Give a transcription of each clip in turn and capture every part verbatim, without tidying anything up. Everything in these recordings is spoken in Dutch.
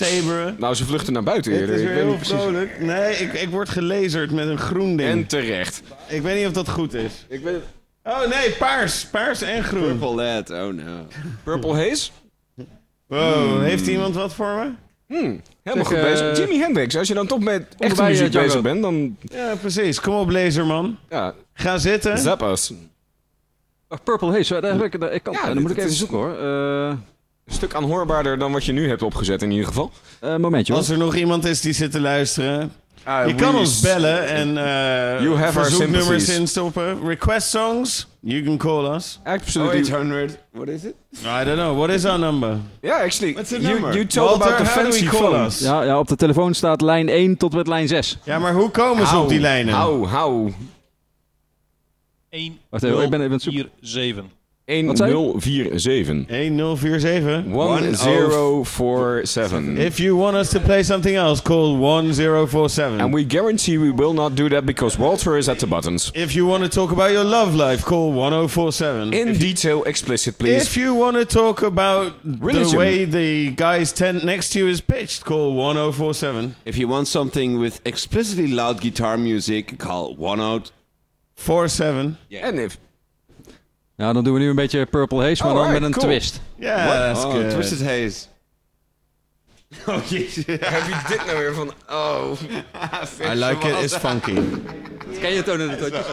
Taberen. Nou, ze vluchten naar buiten Het eerder. is Ik weer weet heel niet precies. vrolijk. Nee, ik, ik word gelazerd met een groen ding. En terecht. Ik weet niet of dat goed is. Ik weet... Oh nee, paars. Paars en groen. Purple LED, oh no. Purple Haze? Wow, heeft iemand wat voor me? Hmm, helemaal Zeg, goed uh, bezig. Jimi Hendrix, als je dan toch met echte Onderbij, muziek uh, Django. bezig bent, dan... Ja, precies. Kom op, Laserman. Ja, Ga zitten. zap us. Wacht, Purple Haze, daar heb ik, daar, ik kan, Ja, dan dit- moet ik dit even is- zoeken hoor. Eh Een stuk aanhoorbaarder dan wat je nu hebt opgezet in ieder geval. uh, momentje hoor. Als er nog iemand is die zit te luisteren. Uh, Je kan ons bellen en uh, You have our verzoeknummers sympathies. instoppen. Request songs. You can call us. Absolutely. eight hundred, what is it? I don't know. What is our number? Yeah, actually, What's the you, number? you told Walter, about the how do we fancy call phone. us? Ja, ja, op de telefoon staat lijn één tot met lijn zes. Ja, maar hoe komen ze op die lijnen? Hou, hou. één Wacht even, ik ben even aan het zoeken. vier zeven. Wat zei je? nul vier zeven. one nul vier zeven. one zero four seven. If you want us to play something else, call one zero four seven. And we guarantee we will not do that because Walter is at the buttons. If you want to talk about your love life, call one zero four seven. In detail, explicit, please. If you want to talk about Religion. the way the guy's tent next to you is pitched, call one zero four seven. If you want something with explicitly loud guitar music, call one oh four seven. And if... Ja, dan doen we nu een beetje Purple Haze, maar dan Alright, met een cool. twist. Yeah, that's Oh, good. Twisted Haze. Oh jezus. Heb je dit nou weer van... Oh. I like it, it's funky. Ken je tonen de totjes?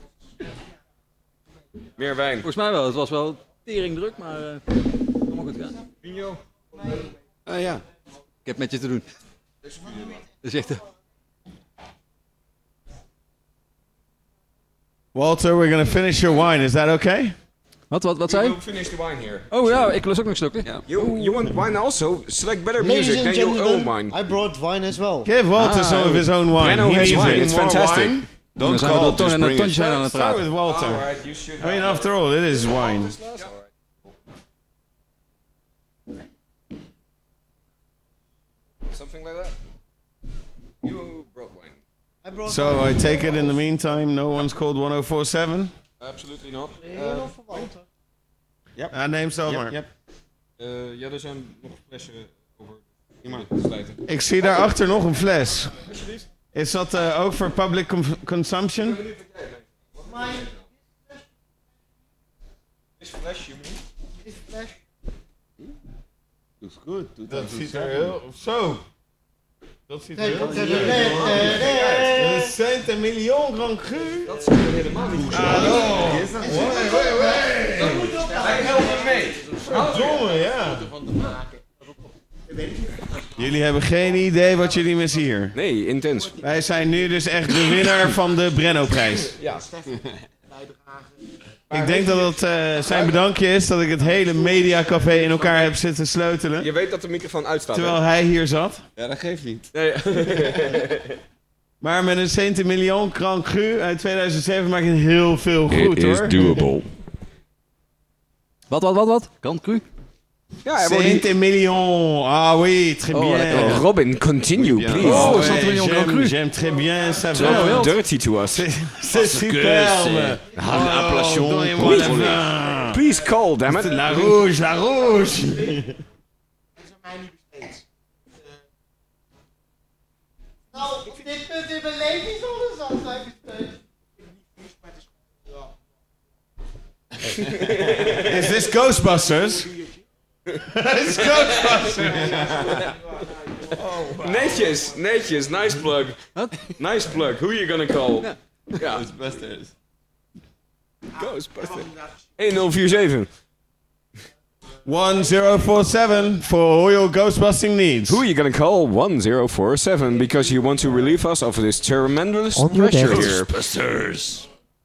Meer wijn. Volgens mij wel, het was wel teringdruk, maar uh, allemaal goed gaan. Oh ja. Ik heb met je te doen. Dus echt... uh, Walter, we're going to finish your wine. Is that okay? Wat, wat, wat zei je? finish the wine here. Oh ja, ik lust ook nog een stukje. Ja. You, you want wine also? Select better Ladies music and than your own gentlemen, wine. I brought wine as well. Give Walter Ah, some of his own wine. Breno He has needs wine. it. It's fantastic. Dan Don't zijn we call, de toon just en de bring toontjes it. zijn aan het Start praten. with Walter. Alright, you should I mean, after all, it is wine. Something like that. You brought wine. I brought So I take it in the meantime, no one's called one zero four seven? Absolutely not. Heel nog voor Walter. Uh, neem zelf maar. Uh, ja, er zijn nog flessen over te sluiten. Ik zie daarachter nog een fles. Is dat uh, ook voor public com- consumption? Is flesje, Is flash. Looks good. Dat ziet er heel... Zo. Dat ziet er Nee, heel... nee, nee, nee, nee. Een Saint-Emilion Grand Cru. Dat is helemaal niet goed. Hallo. Wait, wait, wait. Hij helpt mee. Verdomme, ja. Jullie hebben geen idee wat jullie missen hier. Nee, intens. Wij zijn nu dus echt de winnaar van de Brenno-prijs. Ja. Ik denk dat het uh, zijn bedankje is dat ik het hele mediacafé in elkaar heb zitten sleutelen. Je weet dat de microfoon uitstaat. Terwijl hij hier zat. Ja, dat geeft niet. Nee. Maar met een Saint-Emilion Grand Cru uit tweeduizend zeven maak je heel veel goed, hoor. doable. Wat, wat, wat, wat? Grand Cru? Ja, hij wordt Saint-Emilion. Ah oui, très Oh, bien. lekker. Robin, continue, please. Oh, ouais, Saint-Emilion Grand Cru. j'aime, j'aime très bien, ça So va. dirty to us. C'est superbe. appellation donnez-moi la contrôlée. main. Please call, damn it. La rouge, la rouge. Nou, op dit punt in mijn leven is alles al zijn besteed. Is this Ghostbusters? It's Ghostbusters. Netjes, netjes. Nice plug. Nice plug. Who you gonna call? Ja. Ghostbusters. Ghostbusters. one nul vier zeven. one zero four seven for all your ghostbusting needs. Who are you gonna call? one zero four seven because you want to relieve us of this tremendous On your pressure deck. here. Ghostbusters.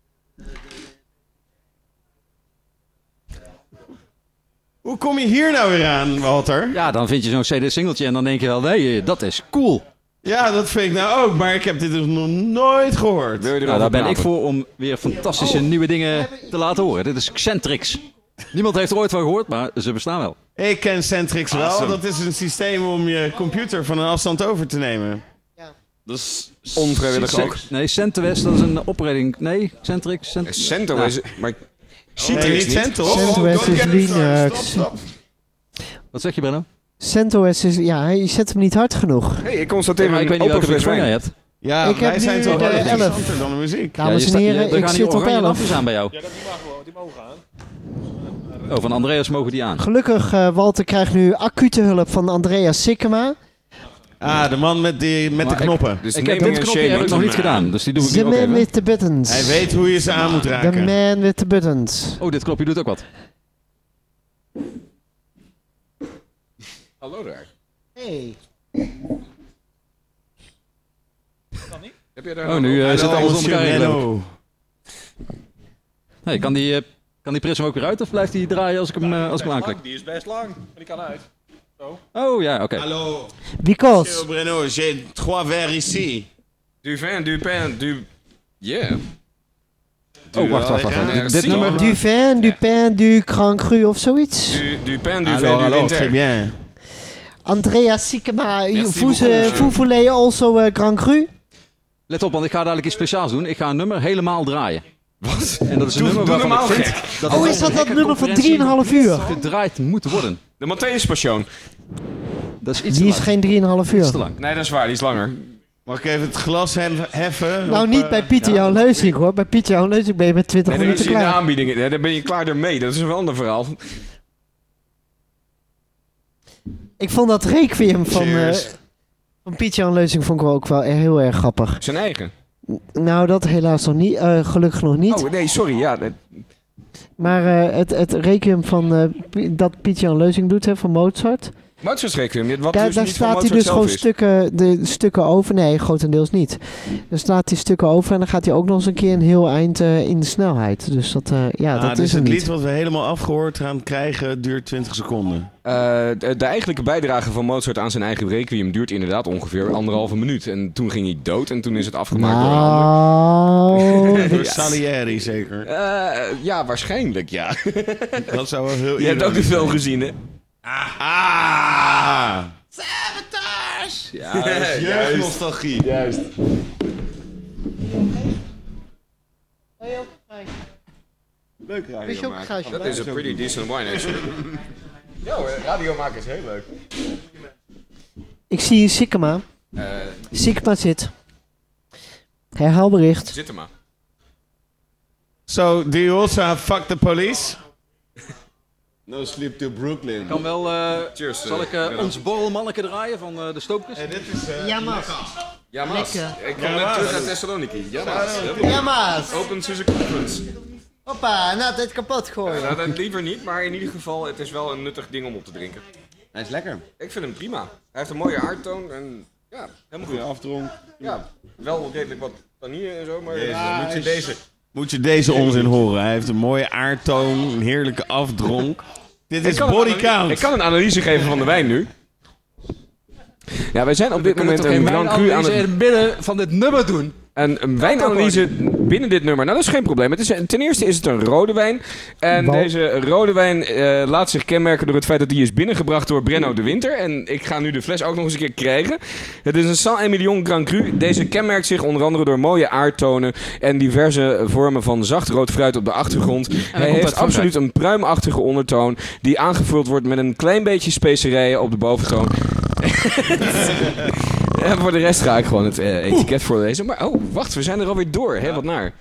Hoe kom je hier nou weer aan, Walter? Ja, dan vind je zo'n C D-singeltje en dan denk je wel, nee, eh, dat is cool. Ja, dat vind ik nou ook, maar ik heb dit dus nog nooit gehoord. Wil je Nou, erover daar ben ik praten? voor om weer fantastische nieuwe dingen te laten horen. Dit is Xentrix. Niemand heeft er ooit van gehoord, maar ze bestaan wel. Ik ken Centrix wel. Awesome. Dat is een systeem om je computer van een afstand over te nemen. Dat is Onvrijwillig ook. Nee, CentOS, dat is een operating... Nee, Xentrix. Cent... Cento Ja. is... Maar... Nee, niet niet. CentOS. CentOS is Linux. Wat zeg je, Brenno? CentOS is... Ja, je zet hem niet hard genoeg. Hey, ik constateer Maar een ik weet niet open welke fles microfoon jij wijn. hebt. Ja, Ik heb wij zijn nu toch de wel elf. interessanter dan de muziek. Dames Ja, je en sta- je- heren, er ik gaan zit die op oranje elf. lampjes aan bij jou. Ja, dat die mag, die mogen aan. Oh, van Andreas mogen die aan. Gelukkig, eh, Walter krijgt nu acute hulp van Andreas Sikkema. Ah, de man met, die, met de Maar ik- knoppen. Dus Ik heb naming dit en knopje heb ik shaming. nog niet gedaan, dus die doe ik The nu ook man even. with the buttons. Hij weet hoe je ze aan moet The raken. man with the buttons. Oh, dit knopje doet ook wat. Hallo daar. Hey. Heb jij daar Oh, nu eh, zit Hallo, alles om elkaar monsieur heen. Renault. Hey, kan die, eh, kan die prism ook weer uit of blijft die draaien als ik hem, eh, als ik hem aanklik? Die is best lang, maar die kan uit. Oh ja, oké. Hallo, Because. monsieur Renault, j'ai trois verres ici. Du vin, du pain, du... Yeah. Oh, wacht, wacht, wacht. Ja, Dit, dit zie. nummer... Du vin, du pain, du grand cru of zoiets. Du, du pain, du vin, Alors, du alors, winter. très bien. Andreas Sikkema, Merci vous, beaucoup. uh, vous voulez also uh, grand cru? Let op, want ik ga dadelijk iets speciaals doen. Ik ga een nummer helemaal draaien. Wat? En dat is een Doe- nummer doe waarvan normaal ik vind gek. dat Oh, het is dat een dat gekke nummer van conferentie drieënhalf uur? gedraaid moet worden. De Matthäus Passion. Dat is iets Die te is lang. geen drieënhalf Iets te uur. lang. Nee, dat is waar, die is langer. Mag ik even het glas hef- heffen? Nou, op, niet eh, bij Pieter Jan Leusink hoor. Bij Pieter Jan Leusink ben je met twintig Nee, dan is minuten hij in de klaar. aanbieding. Nee, dan ben je klaar ermee. Dat is een ander verhaal. Ik vond dat Requiem van, eh Cheers. van Pieter Jan Leusink vond ik wel ook wel heel erg grappig. Zijn eigen. Nou, dat helaas nog niet. eh, gelukkig nog niet. Oh, nee, sorry. Ja, dat- Maar eh, het, het Requiem van, eh, Pi- dat Pieter Jan Leusink doet hè, van Mozart. Mozart's Requiem. Wat Daar, dus daar niet van staat hij Mozart dus zelf gewoon is. stukken, de stukken over. Nee, grotendeels niet. Daar staat hij stukken over en dan gaat hij ook nog eens een keer een heel eind eh, in de snelheid. Dus dat, eh, ja, Ah, dat dus is er het niet. lied wat we helemaal afgehoord gaan krijgen duurt twintig seconden. Eh, de, de eigenlijke bijdrage van Mozart aan zijn eigen Requiem duurt inderdaad ongeveer anderhalve minuut. En toen ging hij dood en toen is het afgemaakt door een ander. Nou, Door dit- Salieri zeker. Eh, ja, waarschijnlijk, ja. Dat zou wel heel Je hebt ook de film gezien, hè? Ah! Ja, Jeugdnostalgie. Juist. Leuk radio Wist je ook maken. Gijsje? Dat is een pretty decent wine, actually. Ja hoor, radio maken is heel leuk. Ik zie Sikkema. Eh, Sikkema zit. Herhaalbericht. zit er maar. So, do you also have fuck the police? No sleep to Brooklyn. Kan wel... eh, Cheers. zal ik eh, ons borrelmanneke draaien van eh, de Stoopkes? dit is... Ja, Mas. Ja, Mas. Lekker. Ik kom Ja, net Mas. terug uit Thessaloniki. Ja, Mas. Helemaal Ja, Mas. Open Suzuki Conference. Hoppa, nou, dit kapot gooien. Nou, dat liever niet, maar in ieder geval, het is wel een nuttig ding om op te drinken. Hij is lekker. Ik vind hem prima. Hij heeft een mooie aardtoon en ja, helemaal goed. Goeie afdronk. Ja, wel redelijk wat tanine en zo, maar Jezus, ja, moet je deze. Moet je deze onzin horen. Hij heeft een mooie aardtoon, een heerlijke afdronk. Dit is kan een body analyse- count. Ik kan een analyse geven van de wijn nu. Ja, wij zijn op dit moment een Grand Cru aan in het... het midden van dit nummer doen. En een wijnanalyse binnen dit nummer. Nou, dat is geen probleem. Het is, ten eerste is het een rode wijn. En Wal- deze rode wijn eh, laat zich kenmerken door het feit dat die is binnengebracht door Brenno de Winter. En ik ga nu de fles ook nog eens een keer krijgen. Het is een Saint-Emilion Grand Cru. Deze kenmerkt zich onder andere door mooie aardtonen en diverse vormen van zacht rood fruit op de achtergrond. Hij komt uit heeft Frankrijk. absoluut een pruimachtige ondertoon die aangevuld wordt met een klein beetje specerijen op de boventoon. En voor de rest ga ik gewoon het eh, etiket voorlezen. Maar oh, wacht, we zijn er alweer door. Hè, wat naar.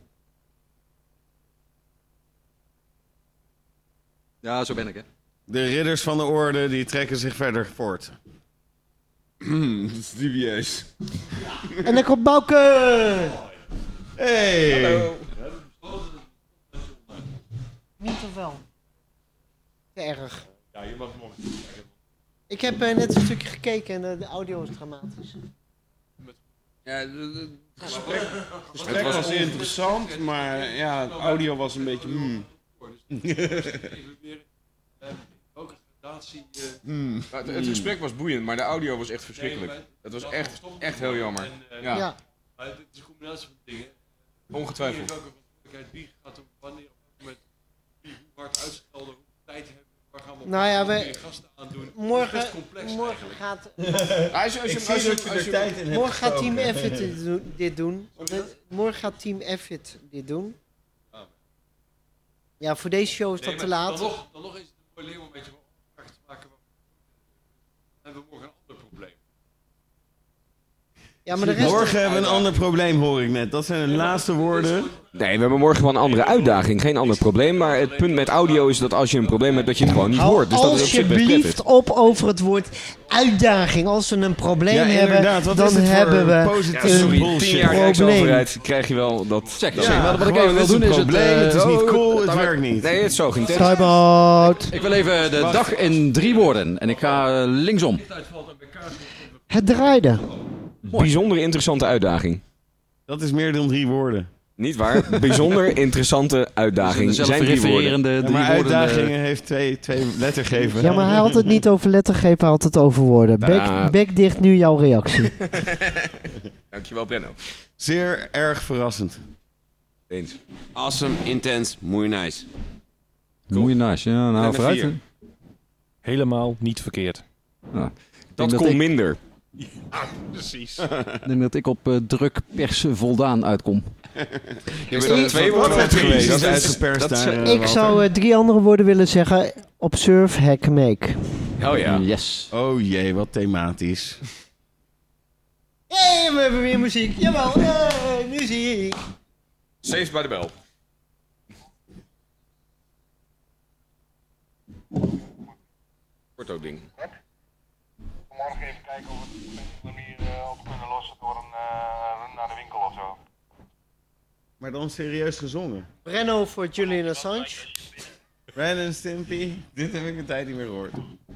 Ja, zo ben ik, hè. De ridders van de orde die trekken zich verder voort. Dat is dubieus. En dan komt Bouke. Hey! Niet of wel? Te erg. Ja, je mag nog. Ik heb eh, net een stukje gekeken en eh, de audio is dramatisch. Ja, de- de- Het was interessant, maar ja, het audio was een beetje... Hmm. Welke gradatie... Nou, het, het gesprek was boeiend, maar de audio was echt verschrikkelijk. Het was echt, echt heel jammer. Ja, Ja. Maar het is een combinatie van dingen. ongetwijfeld. Welke verantwoordelijkheid wie gaat op wanneer op welk moment wie hoe hard uitschelden, hoeveel tijd hebben we, waar gaan we op Nou ja, welke we- manier gasten aandoen. Het is Morgen, best complex morgen eigenlijk. gaat, Als je, als je, als je, als je- morgen gaat Team Effit dit doen. Dit doen. Want het- morgen gaat Team Effit dit doen. Ja, voor deze show is dat Nee, te maar laat. Dan nog, dan nog is het een mooi leermomentje om afspraken te maken. hebben we morgen een ander probleem. Ja, maar de rest... Morgen hebben we een ander probleem, hoor ik net. Dat zijn de laatste woorden. Nee, we hebben morgen wel een andere uitdaging. Geen ander probleem. Maar het punt met audio is dat als je een probleem hebt, dat je het gewoon niet Hou hoort. Dus dat is op zich best alsjeblieft prettig. op over het woord uitdaging. Als we een probleem Ja, hebben, inderdaad. Wat dan is het voor hebben we positieve een Sorry, bullshit? tien jaar probleem. Rijksoverheid krijg je wel dat... Zeg, dat- zeg, Ja, wat, wat ik gewoon, even wil het is doen een is het... probleem, het is eh, niet oh, cool, het time- werkt niet. Nee, het zo ging het. Time-out. Ik wil even de dag in drie woorden. En ik ga eh, linksom. Het draaide. Bijzonder interessante uitdaging. Dat is meer dan drie woorden. Niet waar? Bijzonder interessante uitdaging. Zelf Zijn drie woorden. refererende Ja, drie maar woorden. eh, uitdagingen heeft twee, twee lettergeven. Ja, maar hij had het niet over lettergrepen, hij had het over woorden. Bek, Nou. bek dicht, nu jouw reactie. Dankjewel, Brenno. Zeer erg verrassend. Eens. Awesome, intense, mooi nice. Mooi nice. Ja, nou, En de vooruit. vier. Helemaal niet verkeerd. Ja. Ik Dat denk dat kon ik- minder. Precies. Ik denk dat ik op eh, druk persen voldaan uitkom. Is dat twee Wat woorden heb je geweest? precies Dat is- uitgeperst dat is- daar, eh, Ik Walter? zou eh, drie andere woorden willen zeggen. Observe, hack, make. Oh ja. Yes. Oh jee, wat thematisch. Hé, we hebben weer muziek. Jawel, hey, muziek. Saved by the bell. Kort ook ding. Morgen even kijken of we het op een manier uh, op kunnen lossen door een uh, run naar de winkel of zo. Maar dan serieus gezongen. Brenno voor Julian Assange. Ren en Stimpy, dit heb ik een tijd niet meer gehoord.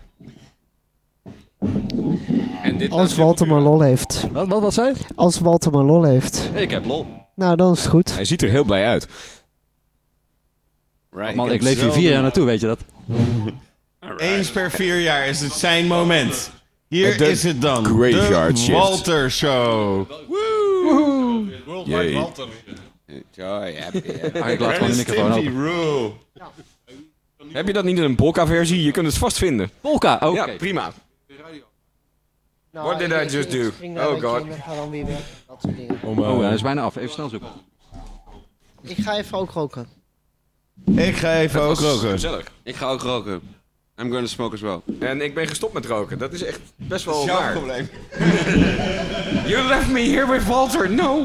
En dit Als Walter maar lol heeft. Wat, wat, wat zei je? Als Walter maar lol heeft. Ik heb lol. Nou, dan is het goed. Hij ziet er heel blij uit. Right, Man, heb ik leef hier zelden- vier jaar naartoe, weet je dat? Eens per vier jaar is het zijn moment. Hier De is het dan. graveyard de shift. Walter Show. Worldwide Jee. Walter. Joy, happy. Ah, ik laat gewoon de microfoon Stimpy open. rule. Heb je dat niet in een polka-versie? Je kunt het vast vinden. Polka, oké. Ja, prima. Nou, What did ik- I ik- just ik do? spring naar Oh wc God. en ga dan weer weg. Dat soort dingen. Om, Oh, eh, hij is bijna af. Even snel zoeken. Ik ga even ook roken. Ik ga even ook roken. Gezellig. Ik ga ook roken. I'm going to smoke as well. En ik ben gestopt met roken. Dat is echt best wel Jouw waar. probleem. You left me here with Walter. No.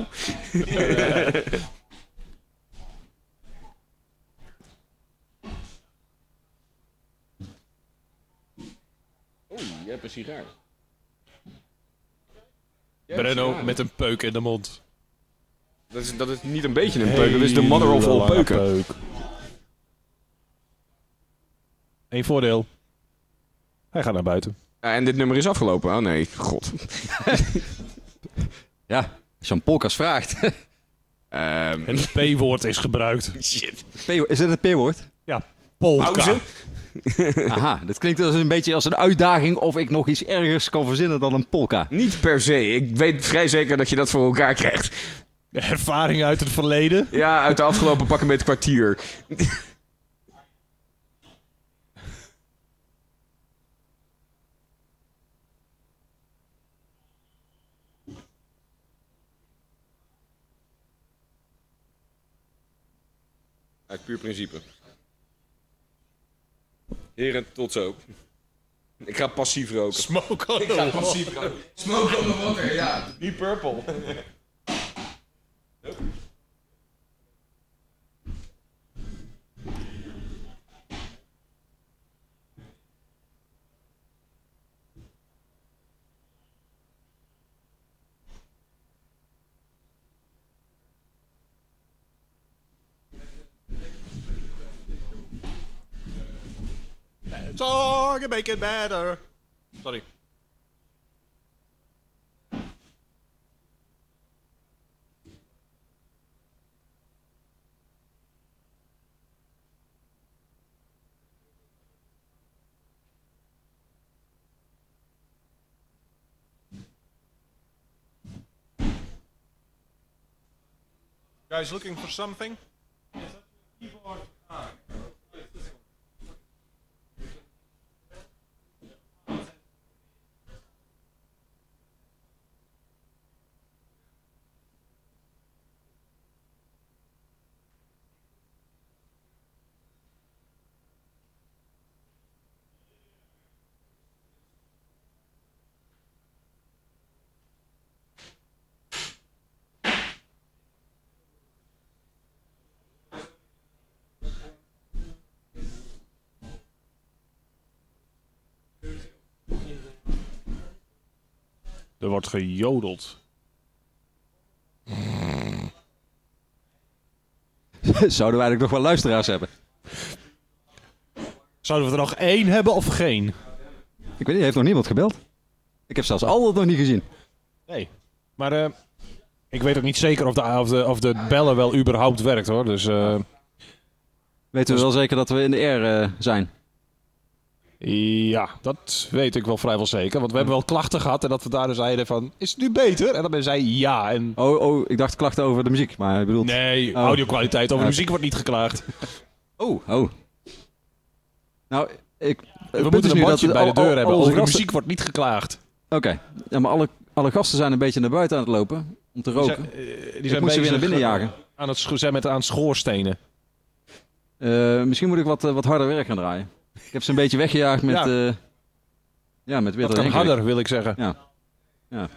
Oeh, je hebt een sigaar. Brenno met een peuk in de mond. Dat is, dat is niet een beetje een peuk, dat is de mother of all peuken. Eén voordeel. Hij gaat naar buiten. Ja, en dit nummer is afgelopen. Oh nee, god. Ja, als je aan polka's vraagt. Ehm En het P-woord is gebruikt. shit. P- is dit het P-woord? Ja, polka. Pauze. Aha, dit klinkt als een beetje als een uitdaging of ik nog iets ergers kan verzinnen dan een polka. Niet per se. Ik weet vrij zeker dat je dat voor elkaar krijgt. Ervaring uit het verleden. Ja, uit de afgelopen pak een beetje kwartier. Uit puur principe. Heren, tot zo. Ik ga passief roken. Smoke on Ik ga passief roken. Smoke on the water, ja. Niet purple. So you make it better. Sorry. Guys looking for something? Er wordt gejodeld. Zouden we eigenlijk nog wel luisteraars hebben? Zouden we er nog één hebben of geen? Ik weet niet, heeft nog niemand gebeld? Ik heb zelfs Albert nog niet gezien. Nee. Maar uh, ik weet ook niet zeker of de, of de, of de bellen wel überhaupt werkt, hoor. Dus, uh, Weten we dus... wel zeker dat we in de air uh, zijn? Ja, dat weet ik wel vrijwel zeker. Want we hebben wel klachten gehad en dat we daar dus zeiden van... Is het nu beter? En dan zei ja. En... Oh, oh, ik dacht klachten over de muziek, maar ik bedoel... Nee, oh. audio-kwaliteit. Over ja. de muziek wordt niet geklaagd. Oh, oh. Nou, ik... We moeten een bordje bij de deur al, hebben. Over de gasten... muziek wordt niet geklaagd. Oké. Okay. Ja, maar alle, alle gasten zijn een beetje naar buiten aan het lopen. Om te roken. Die zijn, uh, die ik zijn moet ze weer naar binnen uh, jagen. Aan het zijn met aan schoorstenen. Uh, misschien moet ik wat, uh, wat harder werk gaan draaien. Ik heb ze een beetje weggejaagd met... Ja, uh, ja met weer dat kan harder, wil ik zeggen. Ja. Ja.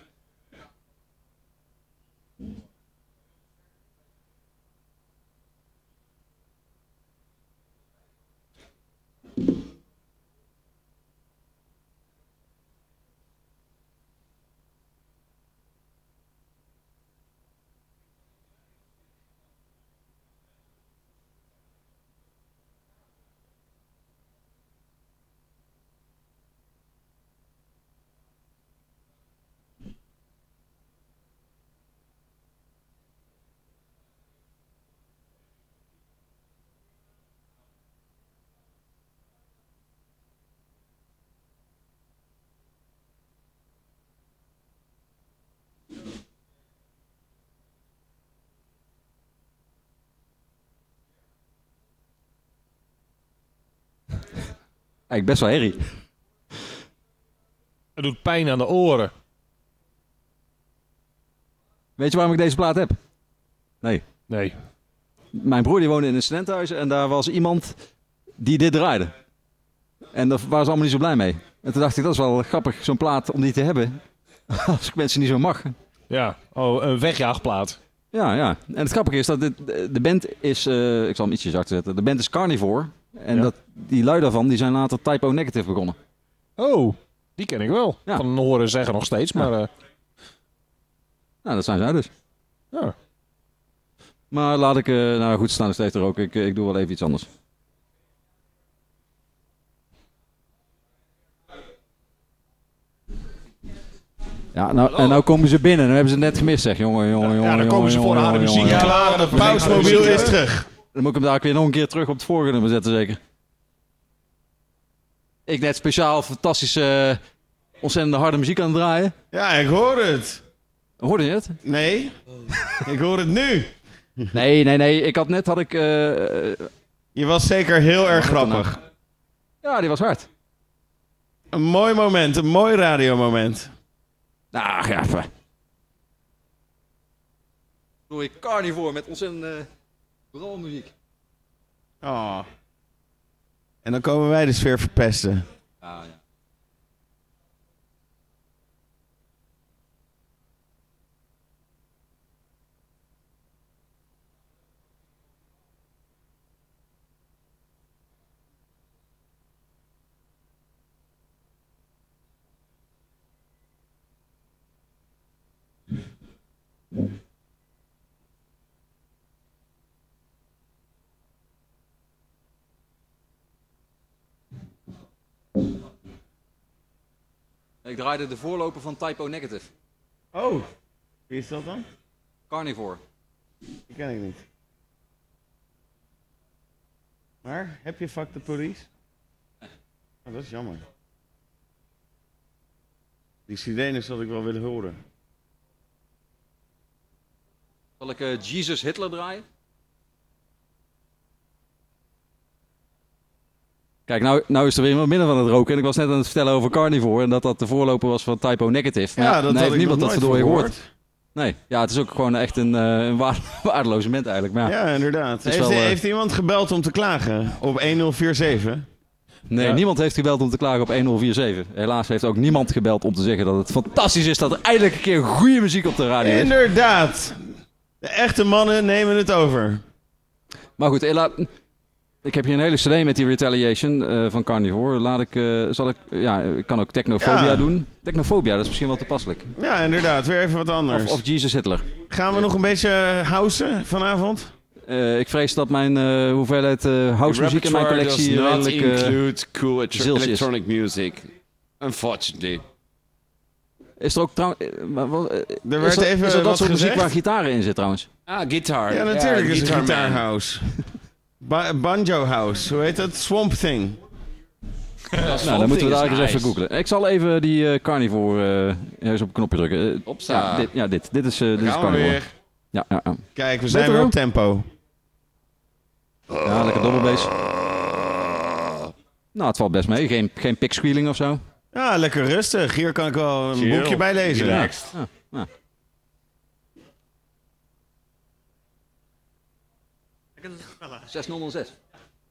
Eigenlijk best wel herrie. Het doet pijn aan de oren. Weet je waarom ik deze plaat heb? Nee. Nee. Mijn broer die woonde in een studentenhuis en daar was iemand die dit draaide. En daar waren ze allemaal niet zo blij mee. En toen dacht ik, dat is wel grappig, zo'n plaat om die te hebben. Als ik mensen niet zo mag. Ja, oh, een wegjaagplaat. Ja, ja. En het grappige is dat dit, de band is, uh, ik zal hem ietsje zachter zetten. De band is Carnivore. En ja. dat, die lui daarvan, die zijn later Typo Negative begonnen. Oh, die ken ik wel. Ja. Van horen zeggen nog steeds, ja. maar... Uh... Nou, dat zijn zij dus. Ja. Maar laat ik, uh, nou goed, staan steeds er ook. Ik, ik doe wel even iets anders. Ja, nou, en nou komen ze binnen. Dan hebben ze het net gemist, zeg. Jongen, jongen, jongen. Ja, dan jongen, komen ze jongen, voor de harde muziek klaar. De pausmobiel is terug. Dan moet ik hem daar ook weer nog een keer terug op het vorige nummer zetten, zeker. Ik net speciaal fantastische, uh, ontzettend harde muziek aan het draaien. Ja, ik hoor het. Hoorde je het? Nee, ik hoor het nu. Nee, nee, nee. Ik had net, had ik... Uh, Je was zeker heel erg grappig. Ja, die was hard. Een mooi moment, een mooi radiomoment. Nou, ja, even. Doe ik Carnivore met ontzettend uh, bralmuziek. Oh. En dan komen wij de sfeer verpesten. Ah, ja. Ik draaide de voorloper van Typo Negative. Oh, wie is dat dan? Carnivore. Die ken ik niet. Maar, heb je Fuck the Police? Oh, dat is jammer. Die sirenes had ik wel willen horen. Zal ik uh, Jesus Hitler draaien? Kijk, nou, nou is er weer iemand midden van het roken. En ik was net aan het vertellen over Carnivore. En dat dat de voorloper was van Typo Negative. Maar ja, dat had heeft ik niemand nog dat nooit verdorie gehoord. gehoord. Nee, ja, het is ook gewoon echt een, uh, een waar, waardeloze band eigenlijk. Maar ja, ja inderdaad. Heeft, wel, uh... heeft iemand gebeld om te klagen op een nul vier zeven? Nee, ja. niemand heeft gebeld om te klagen op een nul vier zeven. Helaas heeft ook niemand gebeld om te zeggen dat het fantastisch is dat er eindelijk een keer goede muziek op de radio is. Inderdaad. De echte mannen nemen het over. Maar goed, hela- Ik heb hier een hele cd met die Retaliation uh, van Carnivore. Laat ik, uh, zal ik, ja, ik kan ook Technophobia ja. doen. Technophobia, dat is misschien wel toepasselijk. Ja, inderdaad. Weer even wat anders. Of, of Jesus Hitler. Gaan we nog een beetje housen vanavond? Uh, ik vrees dat mijn uh, hoeveelheid uh, house muziek in mijn collectie does not redelijk uh, include cool electronic is. music. Unfortunately. Is er ook trouwens... Uh, uh, er werd is er, even is er dat soort gezegd? muziek waar gitaren in zit trouwens? Ah, guitar. Ja, natuurlijk ja, is het guitar Guitar man. House. Ba- Banjo House, hoe heet dat? Swamp Thing. Ja, nou, dan moeten we daar eens nice. even googlen. Ik zal even die uh, Carnivore uh, eens op een knopje drukken. Uh, Opsta. Ja, dit, ja, dit. Dit is, uh, dit is Gaan we Carnivore. weer. Ja, ja, ja. Kijk, we zijn weer op tempo. Ja, lekker dobbelbass. Nou, het valt best mee. Geen, geen pig squealing of zo. Ja, lekker rustig. Hier kan ik wel een Chill. boekje bij lezen. Relaxed. Ja, ja. zes nul nul zes.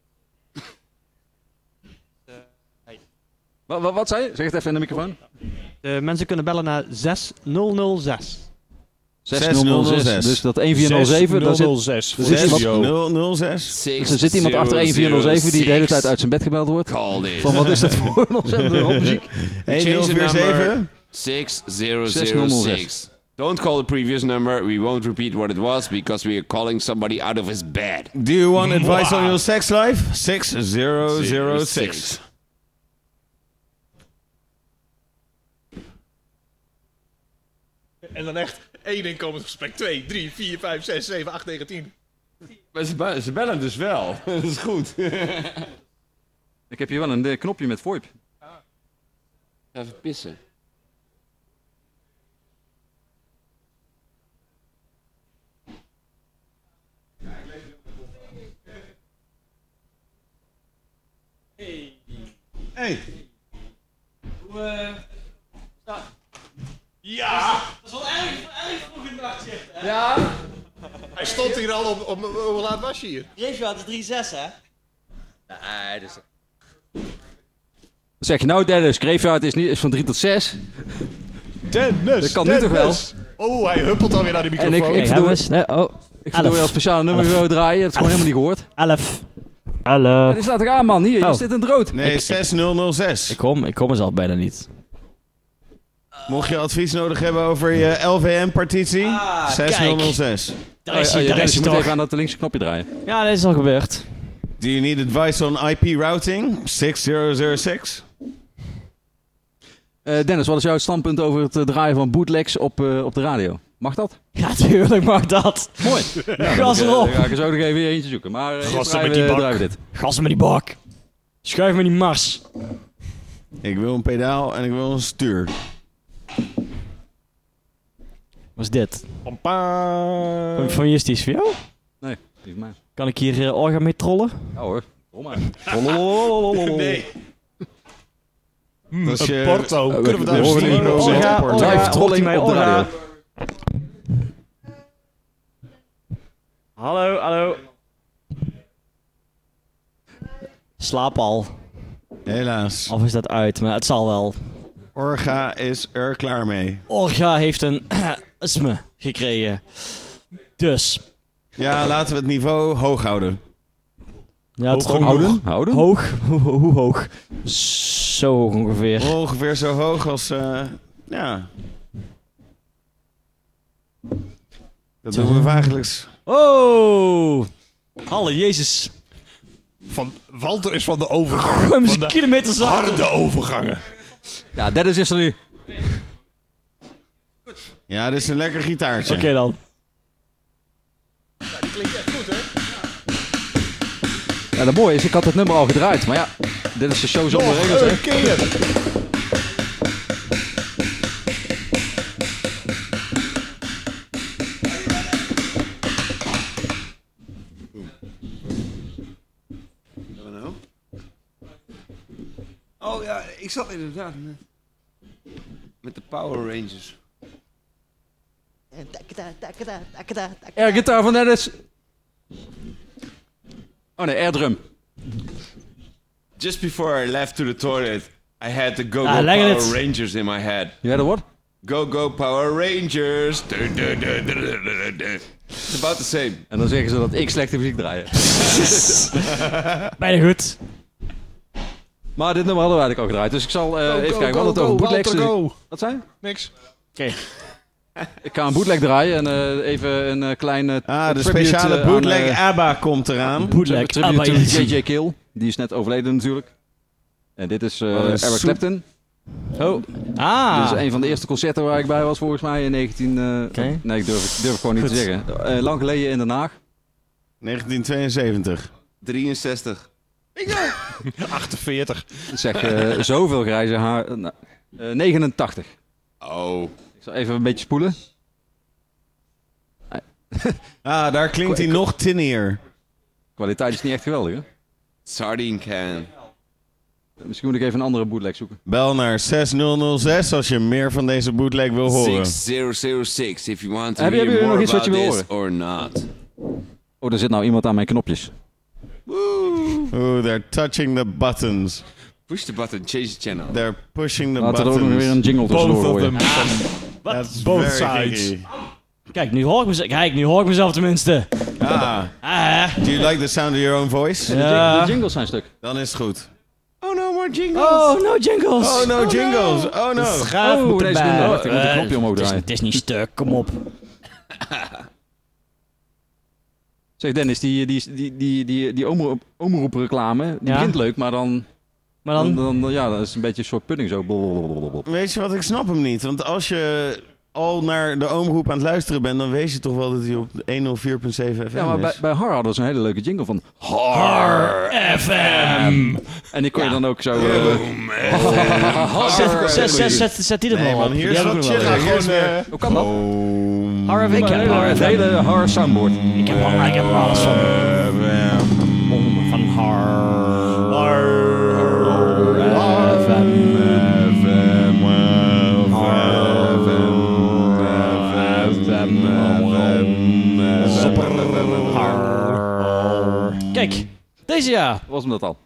Wat, wat, wat zei je? Zeg het even in de microfoon. De mensen kunnen bellen naar zes nul nul zes. zes nul nul zes. Dus dat een vier nul zeven. Daar zit, zes. er zit iemand, nul nul zes. dus er zit iemand achter een vier nul zeven die de hele tijd uit zijn bed gebeld wordt. Van wat is dat voor een ontzettende rockmuziek? een nul vier zeven. six zero zero six. Don't call the previous number. We won't repeat what it was because we are calling somebody out of his bed. Do you want advice on your sex life? six zero zero six. En dan echt één inkomensgesprek, twee, drie, vier, vijf, zes, zeven, acht, negen, tien. Maar ze, be- ze bellen dus wel. Dat is goed. Ik heb hier wel een uh, knopje met VoIP. Even pissen. Hey. Hoe, eh... nou, Ja! dat is wel erg, erg vroeg in de nacht, zeg. hè? Ja! Hij stond hier al op, op, hoe laat was je hier? Graveyard is drie zes, hè? Nee, dus... Zeg je nou Dennis, Graveyard is, niet, is van drie tot zes. Dennis! Dat kan nu toch wel? Oh, hij huppelt alweer naar de En microfoon. ik, ik Hey, verdoe, nee, oh. ik verdoe wel een speciale nummer wil draaien. Dat is gewoon helemaal niet gehoord. elf. Hallo. Die staat er aan man, hier, Oh. je zit in het rood. Nee, zes nul nul zes. Ik kom, ik kom er zelf bijna niet. Mocht je advies nodig hebben over je L V M-partitie, Ah, zes nul nul zes. Daar is Oh, hij, ja, daar Dennis, is je hij moet toch. even aan dat linkse knopje draaien. Ja, dat is al gebeurd. Do you need advice on I P routing? six zero zero six. Uh, Dennis, wat is jouw standpunt over het uh, draaien van bootlegs op, uh, op de radio? Mag dat? Ja, tuurlijk mag dat. Mooi. Gas Dan erop. ga ik er zo nog even eentje zoeken. Maar uh, eerst Gassen draaien met die we, bak. draaien we dit. Gas met die bak. Schuif met die mars. Ik wil een pedaal en ik wil een stuur. Wat is dit? Pam, pam. Van, van Justice, voor jou? Nee, die van mij. Kan ik hier uh, orga mee trollen? Ja hoor. Kom maar. Nee. Dat is Een je- porto. Uh, Kunnen we we- daar we horen een nu studio orga, zetten? orga. Live trolling op de radio. Hallo, hallo. Slaap al. Helaas. Of is dat uit, maar het zal wel. Orga is er klaar mee. Orga heeft een asthma gekregen. Dus. Ja, laten we het niveau hoog houden. Ja, het is Hoog toch- Houden? Houden? Hoog? Hoe, hoe hoog? Zo hoog ongeveer. Ongeveer zo hoog als... eh, ja. Dat doen we wagelijks. Oh! Halle Jezus. Van, Walter is van de overgangen. Hem Van is de kilometer zacht. harde overgangen. Ja, Dennis is er nu. Ja, dit is een lekker gitaartje. Oké dan. Ja, dat mooie is, ik had het nummer al gedraaid. Maar ja, dit is de show zonder regels, hè. Een keer. Oh ja, ik zat inderdaad met, met de Power Rangers. Air gitaar van Dennis. Oh nee, air drum. Just before I left to the toilet, I had the Go-Go Ah, lekker Power dit. Rangers in my head. Ja, dat wordt. Go, go, Power Rangers. Du, du, du, du, du, du, du. It's about the same. En dan zeggen ze dat ik slechte muziek draai. Bijna goed. Maar dit nummer hadden we eigenlijk al gedraaid. Dus ik zal uh, Go, even go, kijken. We go, hadden het over go, bootlegs. Walter, go. Wat zei je? Niks. Oké. Ik ga een bootleg draaien en uh, even een uh, kleine Ah, de tribute, speciale uh, bootleg aan, uh, ABBA komt eraan. Bootleg. tribute Ah, to bij- J J Kill. Die is net overleden natuurlijk. En dit is uh, Wat een Eric soep. Clapton. Oh. Ah. Dit is een van de eerste concerten waar ik bij was volgens mij in negentien... Uh, Oké. Nee, ik durf, ik durf gewoon niet te zeggen. Uh, lang geleden in Den Haag. negentien tweeënzeventig. drieënzestig. achtenveertig. Zeg, uh, zoveel grijze haar. Uh, uh, negenentachtig. Oh. Ik zal even een beetje spoelen. Ah, daar klinkt hij nog tinnier. Kwaliteit is niet echt geweldig, hè? Sardine can. Misschien moet ik even een andere bootleg zoeken. Bel naar zes nul nul zes als je meer van deze bootleg wil horen. six zero zero six if you want to Hebben hear jullie more nog iets wat about je wil this or not. Oh, er zit nou iemand aan mijn knopjes. Ooh, they're touching the buttons. Push the button, change the channel. They're pushing the Laten we er ook buttons. nog weer een jingle tussendoor Both of gooien. them. That's Both very sides. kinky. Kijk, nu hoor ik mezelf. Kijk, nu hoor ik mezelf tenminste. Ah, Ah. do you like the sound of your own voice? Ja. De jingles zijn stuk. Dan is het goed. Oh no, more jingles. Oh, no jingles. Oh no, jingles. Oh no. Schaaf Oh, moet deze erbij. doen we. Wacht, ik moet een Eh, knopje omhoog het is- draaien. Het is niet stuk, kom op. Zeg Dennis, die, die, die, die, die, die omroep, omroepreclame, die Ja. begint leuk, maar dan, Maar dan, dan... dan, ja, dat is een beetje een soort pudding zo. Blablabla. Weet je wat, ik snap hem niet. Want als je al naar de omroep aan het luisteren bent, dan weet je toch wel dat hij op honderdvier komma zeven F M Ja, maar bij, is. bij Har hadden ze een hele leuke jingle van Har F M. En die kon je dan ook zo... Uh, Zet, zet, zet, zet, zet die er Nee maar man, op. hier Die is heb ik wat nog wel. chiller. Hier is weer... hoe kan dat? Har F M. Ik heb Een Har F M. hele Har soundboard. Ik heb al- ik heb alles van... Van Har. Har F M. Kijk, deze jaar. Was hem dat al?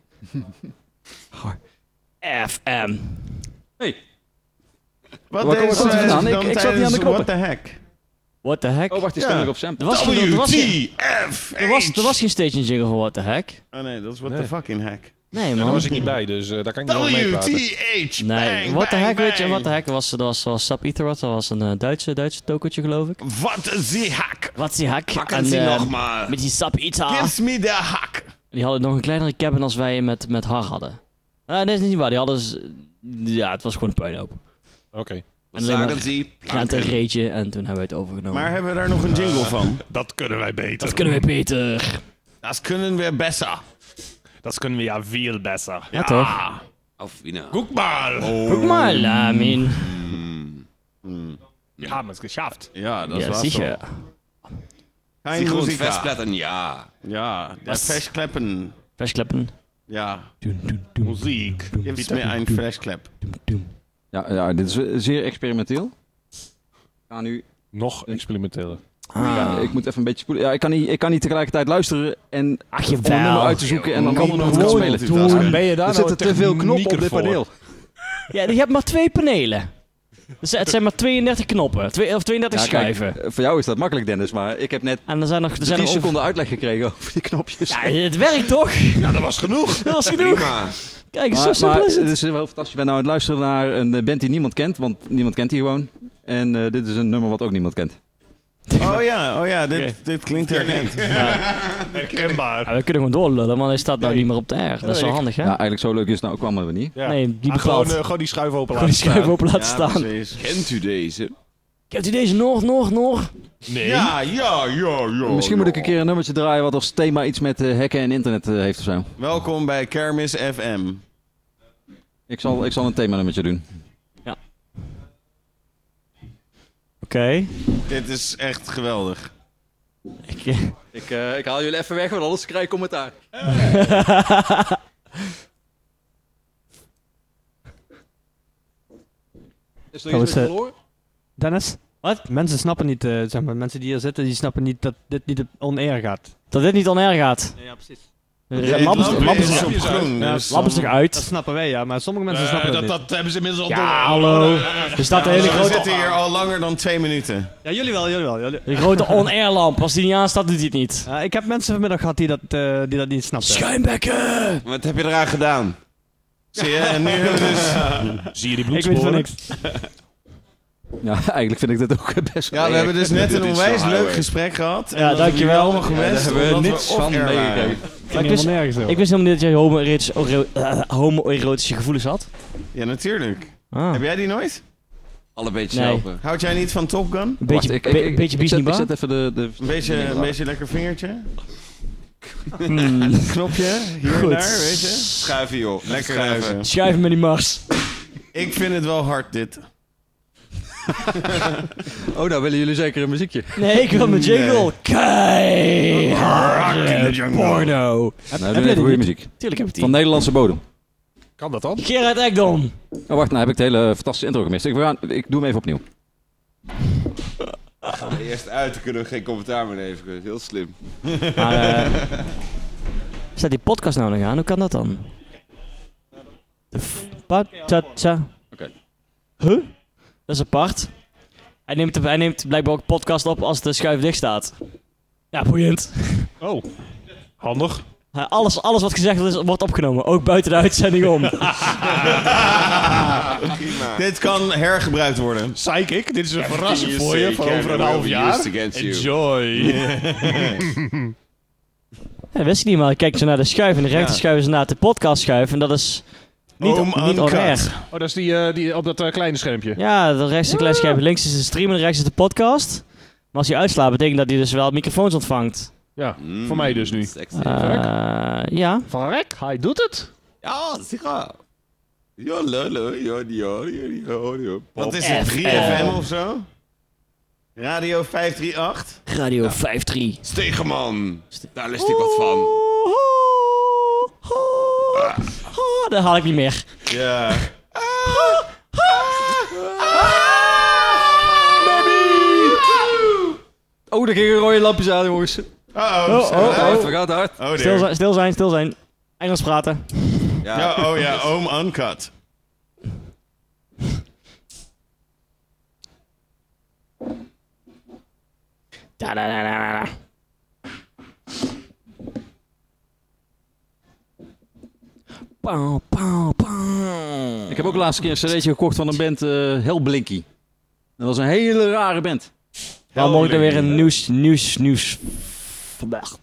F M. Hey, Wat Waar deze komt het vandaan? Ik- dan ik zat niet aan de tijdens knoppen. What the heck? What the heck? oh wacht, die Ja. stem ik op sample. Er was, geen, er, was geen, W T F er, was, er was geen station jingle voor What the heck. Oh nee, dat is what Nee. the fucking heck. Nee, Daar man. was ik niet bij, dus uh, daar kan ik niet over W meepraten. T H Nee, bang, What the bang, heck, weet je, bang. What the heck was, dat was, was Sub Ether, dat was een uh, Duitse, Duitse tokertje, geloof ik. Wat the hack? Wat die hack. Pakken En, ze eh, nog maar. met die Sub Ether. Give me the hack. Die hadden nog een kleinere cabin als wij met, met Har hadden. Ah, nee, dat is niet waar. Die hadden... z- Ja, het was gewoon een puinhoop. Oké. En Wat alleen maar zagen ze? Grant een reetje en toen hebben we het overgenomen. Maar hebben we daar nog een jingle van? Dat kunnen wij beter. dat kunnen we beter. Dat kunnen we besser. Dat kunnen we ja veel besser. Ja, toch? Of, you know. Guck mal. Guck mal, I mean. Wir haben es geschafft. Ja, dat Ja, was sicher. Kein Sie gewoon Musiker. festplatten, ja. Ja, der Was? Flashklappen. Flashklappen. Ja, Muziek. gib's mir ein Flashklap. Ja, ja, dit is eh, zeer experimenteel. Ik ga nu... Nog experimenteler. Ja, ik moet even een beetje spoelen. Ja, ik kan niet, ik kan niet tegelijkertijd luisteren en Ach, om een nummer uit jawel. te zoeken en dan Gewoon allemaal nog gewoon spelen. doen. Ben je daar Er nou zitten te veel knoppen op dit voor? paneel. Ja, je hebt maar twee panelen. Dus het zijn maar tweeëndertig knoppen. Twee, of tweeëndertig Ja, kijk, schuiven. eh, voor jou is dat makkelijk, Dennis, maar ik heb net En er zijn nog... Er zijn drie nog seconden uitleg gekregen over die knopjes. Ja, het werkt toch? Ja, dat was genoeg. Dat was genoeg. Prima. Kijk, zo Maar, simpel maar is het het. is wel fantastisch. Je bent nou aan het luisteren naar een eh, band die niemand kent, want niemand kent die gewoon. En eh, dit is een nummer wat ook niemand kent. Oh ja, oh ja, dit, Oké. dit klinkt herkend. Herkenbaar. Ja, we kunnen gewoon doorlullen, maar hij staat nou Nee. niet meer op de R. Dat is wel Nee. handig, hè? Ja, eigenlijk zo leuk is het nou ook allemaal weer niet. Ja. Nee, die Ah, gewoon, bepaalt. eh, gewoon die schuif open Gewoon laten die schuif staan. open laten Ja, staan. precies. Kent u deze? Kent u deze nog, nog, nog? Nee. Ja, ja, ja, ja. Misschien moet ik een keer een nummertje draaien wat als thema iets met eh, hacken en internet eh, heeft of zo. Welkom bij Kermis F M. Ik zal, ik zal een themanummertje doen. Oké. Dit is echt geweldig. Ik, Ik, eh, ik haal jullie even weg, want anders krijg ik commentaar. Is er Gaan we iets met ze- verloren? Dennis? Wat? Mensen snappen niet, eh, zeg maar, mensen die hier zitten, die snappen niet dat dit niet op on-air gaat. Dat dit niet on-air gaat. Ja, precies. Het Lappen ze- lampje lappen is ze- op groen. Ja, dus lappen ze dan- uit. Dat snappen wij, ja. Maar sommige mensen Eh, snappen dat, dat, niet. dat hebben ze inmiddels al Ja, door. hallo. Er staat een hele We grote... zitten hier al langer dan twee minuten. Ja, jullie wel, jullie wel. Jullie... Die grote on-air lamp, als die niet aanstaat, doet hij het niet. Ja, ik heb mensen vanmiddag gehad die dat, eh, die dat niet snapten. Schuimbekken! Wat heb je eraan gedaan? Zie je? En nu hebben we dus... Zie je die Ik weet van bloedsporen? niks. Ja, eigenlijk vind ik dit ook best wel Ja, we hebben dus net een Dit is onwijs zo leuk highway. gesprek gehad. En Ja, dat dankjewel. hebben jullie allemaal Ja, daar gewenst. hebben we omdat niks we van off-air waren. meegekregen. Ik wist, nergens over. ik wist helemaal niet dat jij homo-erotische oro- eh, homo-erotische gevoelens had. Ja, natuurlijk. Ah. Heb jij die nooit? Alle beetje Nee. helpen. Houd jij niet van Top Gun? Een beetje, Wacht, ik, ik, be- ik, beetje ik, zet, ik biesnieuwbaar. zet even de... de Een beetje, een beetje lekker vingertje? Hmm. Knopje, hier en Goed. daar, weet je? Schuiven, joh. Lekker Schuiven. schuiven. Schuiven met die Mars. Ik vind het wel hard, dit. Oh, nou willen jullie zeker een muziekje. Nee, ik wil mijn jingle. Nee. Keiharde porno. Nou, heb doen jij even die goede niet? muziek. Tuurlijk heb ik die. Van Nederlandse bodem. Kan dat dan? Gerard Ekdom. Oh, wacht, nou heb ik de hele fantastische intro gemist. Ik, we gaan- ik doe hem even opnieuw. Eerst uit, dan kunnen we geen commentaar meer leveren. Heel slim. Maar, eh, staat die podcast nou nog aan? Hoe kan dat dan? De f- Patata. Oké. Huh? Dat is apart. Hij neemt, hij neemt blijkbaar ook podcast op als de schuif dicht staat. Ja, boeiend. Oh, handig. Ja, Alles, alles wat gezegd wordt, is, wordt opgenomen. Ook buiten de uitzending om. Prima. Dit kan hergebruikt worden. Psychic, dit is een verrassing you voor je say van can over een will half be jaar. used against you. Enjoy. Ja, wist ik niet, maar ik kijk zo naar de schuif. En de rechter Ja. schuif is naar de podcast schuif. En dat is niet, Oom niet Uncut. on-air. Oh, dat is die, eh, die op dat eh, kleine schermpje. Ja, de rechts is een klein scherm. Links is de stream en rechts is de podcast. Maar als hij uitslaat, betekent dat hij dus wel microfoons ontvangt. Ja, Mm, voor mij dus nu. sexy. Eh ja. Van Rek, hij doet het. Ja, zeker. Ja, lullo. Ja, ja, ja, ja, ja. Wat is het, drie F M of zo? Radio vijf drie acht? Radio vijf drie. Stegeman. Daar lust ik wat van. Oh, dat haal ik niet meer. Ja. Oh, daar gingen rode lampjes aan, jongens. Uh-oh. Oh, zijn we oh, live? We gaan hard. Oh, dear. Stil zijn, stil zijn, stil zijn. Engels praten. Ja, oh ja, Oom Uncut. Da, da, da, da, da. Pauw, pauw, pauw. Ik heb ook de laatste keer een cd'tje gekocht van een band, eh Hellblinky. Dat was een hele rare band. Waarom moet ik er weer een nieuws, nieuws, nieuws vandaag?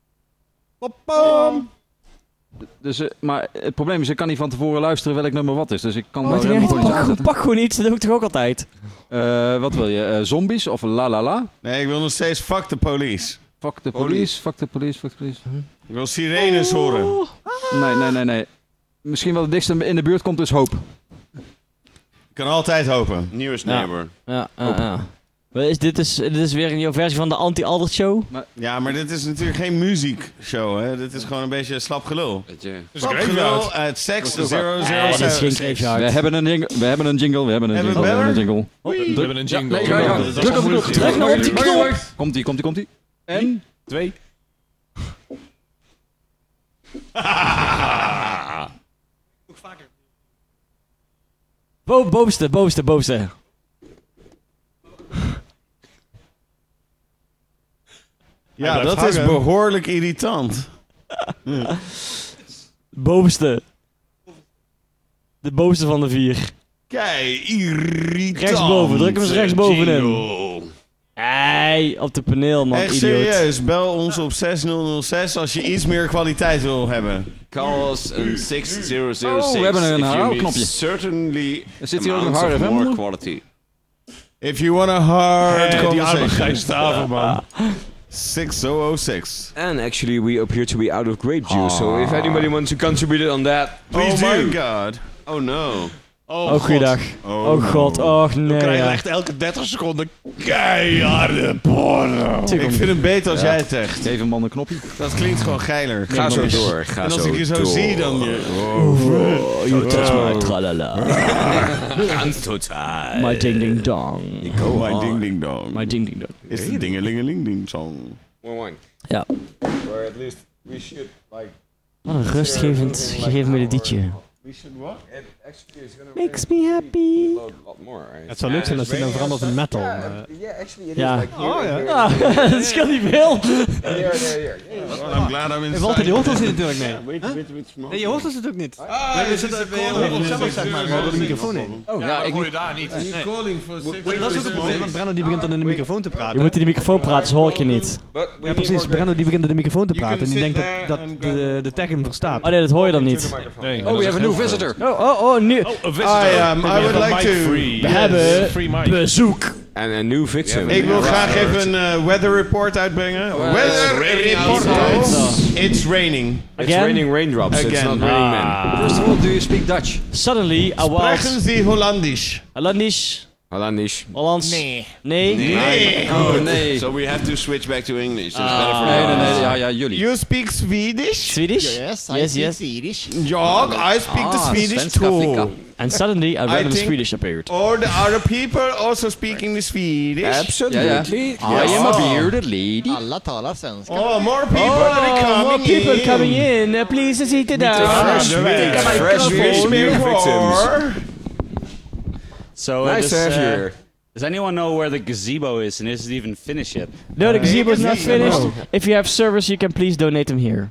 Dus, eh, maar het probleem is, ik kan niet van tevoren luisteren welk nummer wat is. Dus ik kan Wat maar doe helemaal jij? gewoon iets Pak, aanzetten. pak gewoon iets, dat doe ik toch ook altijd? Eh, wat wil je? Eh, zombies of la la la? Nee, ik wil nog steeds fuck the police. Fuck the police, fuck the police, fuck the police. Ik wil sirenes horen. Nee, nee, nee, nee. Misschien wel het dichtste in de buurt komt dus Hoop. Ik kan altijd hopen. Newest neighbor. Ja, ja, ja. Wat is, dit, is, dit is weer een nieuwe versie van de Anti-Aldert Show. Ja, maar dit is natuurlijk geen muziekshow, hè. Dit is gewoon een beetje slap gelul. Weet je. Slap gelul uit Sex zero zero Nee, dit is geen zero. Graveyard. We hebben een jingle, we hebben een jingle, we hebben een Hebben jingle, we we hebben een beller? jingle. We hebben een jingle. Ja, nee, ga je gang. Dat is Druk op de moeilijk. knop. Druk nou op die knop. Komt-ie, komt-ie, komt-ie. En? Twee. Bo bovenste, bovenste, bovenste. Ja, blijft dat is hangen. behoorlijk irritant. Bovenste. De bovenste van de vier. Kei, irritant. Rechtsboven, druk hem eens rechtsbovenin. Jingle. Hey, op de paneel, man, Echt idioot. serieus, bel ons op zes nul nul zes als je iets meer kwaliteit wil hebben. Call us een zes zero zero six. Oh, we hebben een if you herhaalknopje. need Certainly Er zit hier ook een amounts hard of F M more onder? quality. If you want a hard Eh, die arme conversation. Gijs Staver, man. zes nul nul zes. And actually, we appear to be out of grape juice. So if anybody wants to contribute on that, please Oh do. my god. Oh no. Oh, Oh, goeiedag. Oh, Oh god, och We nee. krijgen Ja. echt elke dertig seconden keiharde porno. Ik vind het beter als jij het zegt. Geef een man een knopje. Dat klinkt gewoon geiler. Ga zo door, ga En als zo ik je zo door. zie, dan... Je, Oh, you touch my tralala. Ganz totaal. My ding ding dong. oh, my ding ding dong. My ding ding dong. Is de dingelingeling ding song. One one. Ja. Or at least we should like Wat een rustgevend gegeven melodietje. Makes me happy. Het zou leuk zijn als hij dan verandert in metal. uh. Ja. Oh ja. Ah, dat scheelt niet veel. I'm glad I'm Je hoort die hoort ons niet natuurlijk, nee. Weet je, weet je, weet je, Nee, je hoort ons natuurlijk niet. Nee, we zitten we horen ons zelf, zeg maar, door de microfoon heen. Oh, ja, ik hoor je daar niet. Dat is ook het probleem, want Brenno die begint dan in de microfoon te praten. Je moet in de microfoon praten, dus hoor ik je niet. Ja, precies. Brenno die begint in de microfoon te praten en die denkt dat, dat de, de tech hem verstaat. Oh nee, dat hoor je dan niet. Nee, Oh, we hebben een nieuwe visitor. Oh, oh, oh, nu. I, um, I would like to... We hebben bezoek. En een nieuw victim. Ik wil graag even een uh, weather report uitbrengen. Weather report. It's raining. It's Again? raining raindrops, it's Again. not raining men. First of all, do you speak Dutch? Suddenly, I was... Sprechen Sie Hollandisch? Hollandisch? Hollandisch. Hollands? Nee. Nee? Nee. Oh, nee. So we have to switch back to English. So it's Ah. better for Nee, nee, now. nee. Ja, ja, jullie. You speak Swedish? Swedish? Yes, I Yes, speak yes. Swedish. Ja, I speak the Ah, Swedish svenska flicka. too. And suddenly, a random think- Swedish appeared. Or the other people also speaking the Swedish? Absolutely. Ja, ja. I am a bearded lady. Alla talar svenska. Oh, more people Oh, are coming more people in. coming in. Uh, please sit down. fresh Take meat. a Fresh microphone. meat. New victims. So, uh, Nice to does, have you uh, here. does anyone know where the gazebo is and is it even finished yet? No, the gazebo is not gazebo. finished. If you have service, you can please donate them here.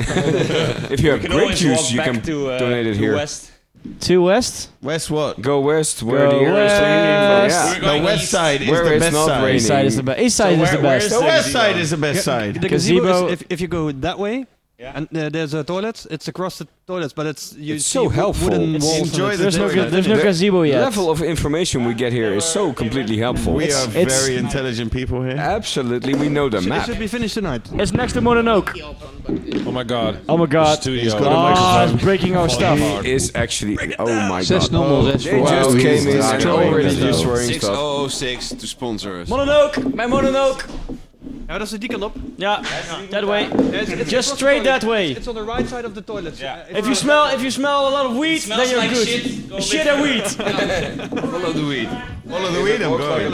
If you have can grape always juice, walk you back can to, uh, donate it to here. West. To West? West what? Go west, where Go the air is west. clean. The west side is Where the it's best not side. raining. East side is the best. East side is the best. The west side is the best side. The gazebo, Gazebo- is, if, if you go that way, and uh, there's a toilet, it's across the toilets, but it's you It's see so wo- helpful. wooden It's walls. enjoy and the There's no, toilet. there's no The- gazebo The yet. level of information we get here is so completely helpful. We It's- are it's- very intelligent people here. Absolutely, we know the It map. should be finished tonight. It's next to Mononoke. Oh my god. Oh my god. Studio. Oh, it's breaking our stuff. He is actually. Oh my zes god. nul nul zes They voor just Wow, came he's in dragging and away already with the destroying six stuff. oh oh six to sponsor us. Mononoke! Mijn Mononoke! Ja, dat is die kant op. Ja, that way. It's, it's Just across the straight toilet. that way. It's on the right side of the toilet. Yeah. If you smell, if you smell a lot of weed, then you're good. Shit and weed. Follow the weed. Follow the weed, I'm going.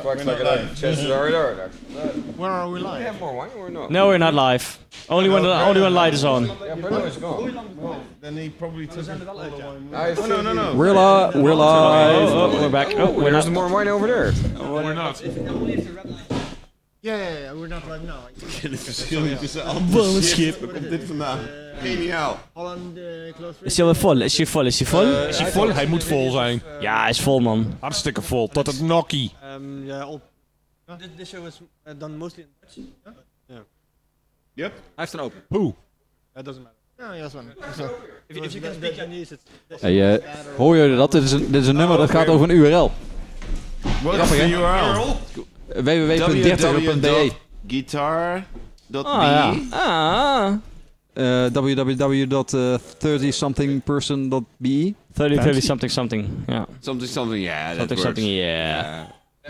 Where are we live? No, we're not live. Only when the only when light is on. Then he probably took it all the way. Oh, no, no, no. We're, li we're live. Oh, oh, we're back. Oh, we're There's not. more wine over there. We're not. Yeah, yeah, yeah, we're not live now. Het verschil niet tussen al shit. Waar komt dit vandaan? Geniaal. Holland uh, close Is hij al vol? Is hij vol? Is hij vol? Is hij vol? Hij moet vol zijn. Ja, hij is vol, man. Hartstikke vol. Tot het nokkie. Um, yeah, all, This, this show is uh, done mostly in Dutch. Yeah? Yeah. Yep. Hij heeft een open. Hoe? That doesn't matter. No, yes, one. If, if you can speak Chinese, it's... Hey, uh, hoor jullie dat? Dit is een, dit is een nummer dat gaat over een U R L. What's the U R L? w w w punt dertiger punt b e Guitar. Ah, ja. Ah. uh, w w w punt thirty something person punt b e thirty, thirty something something. Ja. Something, something, yeah, that Something works. something, yeah.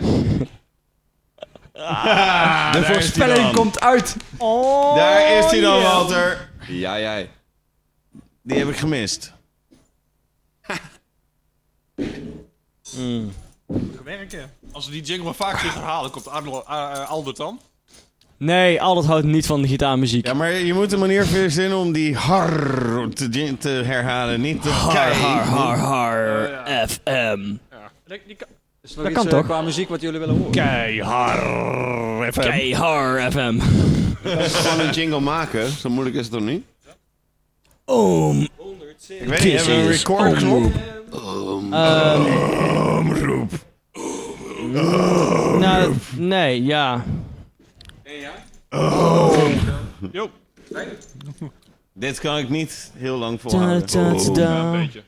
Ah, De daar is hij voorspelling dan. komt uit. Oh, Daar is hij dan, yeah. Walter. Ja, ja. Die heb ik gemist. Mm. Werken. Als we die jingle maar vaak terug herhalen, komt Arno- uh, Albert dan? Nee, Aldert houdt niet van de gitaarmuziek. Ja, maar je moet een manier verzinnen om die har te, te herhalen. Niet de Har, kei. har, har, har, F M. Die, die kan, Is er nog Dat iets kan uh, toch? qua muziek wat jullie willen horen? Keihard F M. Keihard F M. Gewoon een jingle maken, zo moeilijk is het toch niet? Oom. Ik weet niet, hebben we een record knop? Omroep. Nou, nee, ja. Jo. Dit kan ik niet heel lang Ta, volhouden. ta, ta, Ja, ta. een beetje.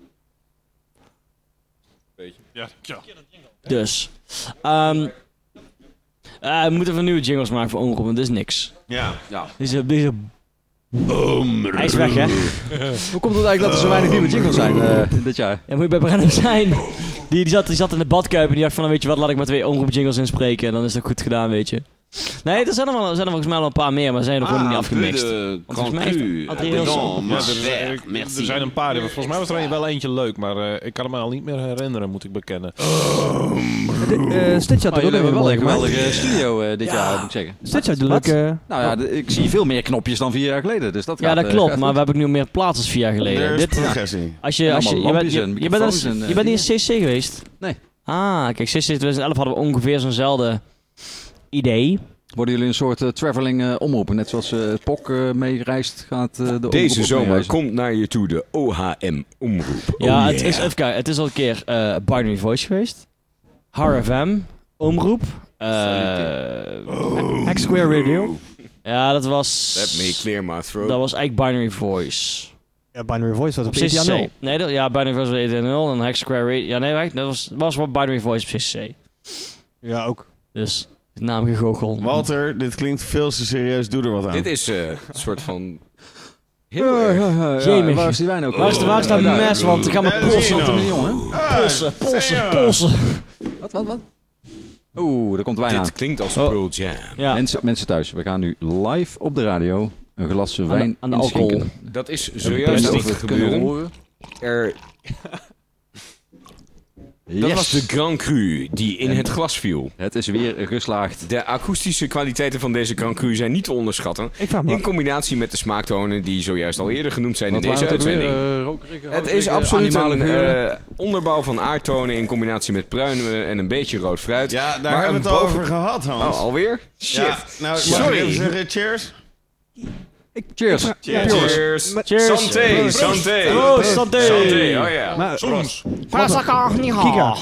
Beetje. Ja, ja. Dus. Um, uh, we moeten even nieuwe jingles maken voor Omroep, want dit is niks. Ja. Deze, deze... Hij is weg, hè? Hoe komt het eigenlijk dat er zo weinig nieuwe jingles zijn uh, dit jaar? Ja, moet je bij Brenno zijn. Die, die, zat, die zat in de badkuip en die dacht van, weet je wat, laat ik maar twee Omroep jingles inspreken en dan is dat goed gedaan, weet je. Nee, er zijn er, wel, er zijn er volgens mij al een paar meer, maar zijn er gewoon Ah, niet afgemixt. de Want volgens Grand mij Cru. is het Adrie Wilson. Pardon, Ja, maar er, ver, er- merci. er zijn een paar. Volgens mij was er een wel eentje leuk, maar uh, ik kan hem al niet meer herinneren, moet ik bekennen. Uh, Stitch had Maar er jullie ook hebben een wel een geweldige geweldige studio uh, dit ja. jaar, moet ik zeggen. Stitch had de Wat? leuke... Nou ja, de- ik zie veel meer knopjes dan vier jaar geleden. Dus dat Ja, gaat, dat uh, klopt, gaat maar goed. we hebben nu meer plaatsen als vier jaar geleden. Er is Dit, progressie. als je, als je, allemaal je, bent, lampjes je, en je, bent, microfoons eens- en, uh, je bent niet in C C geweest? Nee. Ah, kijk, C C twintig elf hadden we ongeveer zo'nzelfde idee. Worden jullie een soort uh, traveling uh, omroepen? Net zoals uh, P O C uh, meereist, gaat uh, de omroep Deze ook zomer meereizen? komt naar je toe de O H M omroep. Ja, Oh, het, yeah. is, even kijken, het is al een keer uh, Binary Voice geweest. H R F M, omroep. Uh, X Square Radio. ja, dat was... Let me clear my throat. Dat was eigenlijk Binary Voice. Ja, Binary Voice was op Op C C C C. C. Nee, dat, ja, Binary Voice was E T nul en Hex Square Radio. Ja, nee, wacht, dat was, was wat Binary Voice op C C C. Ja, ook. Dus, naam gegoocheld. Walter, dit klinkt veel te serieus. Doe er wat aan. Dit is uh, een soort van... Ja, ja, ja, ja. Jemig. Waar is die wijn ook? Waar is de waar is dat mes? Want ik ga me Nee, dat zie je polsen. nou. Jongen. Polsen, polsen, polsen. Wat, wat, wat? Oeh, daar komt wijn aan. Dit klinkt als Oh. Pearl Jam. Ja. Mensen, mensen thuis, we gaan nu live op de radio een glas wijn aan de inschenken. alcohol. Dat is En we zojuist kunnen niet het kunnen gebeuren. horen. Er, Yes. dat was de Grand Cru die in het glas viel. Het is weer geslaagd. De akoestische kwaliteiten van deze Grand Cru zijn niet te onderschatten. Ik vraag me In combinatie met de smaaktonen die zojuist al eerder genoemd zijn Wat in deze waren het ook weer? uitzending. Uh, rokerige, Het is houterige, absoluut animale een geuren. uh, onderbouw van aardtonen in combinatie met pruinen en een beetje rood fruit. Ja, daar Maar hebben we een het al boven- over gehad, Hans. Oh, alweer? Shit. Ja, nou, Sorry. mag ik even zeggen cheers? Cheers. Cheers. Cheers. Cheers. Santé. Proost. Santé. Oh, santé. Santé. Oh ja. Maar, Soms. Giga.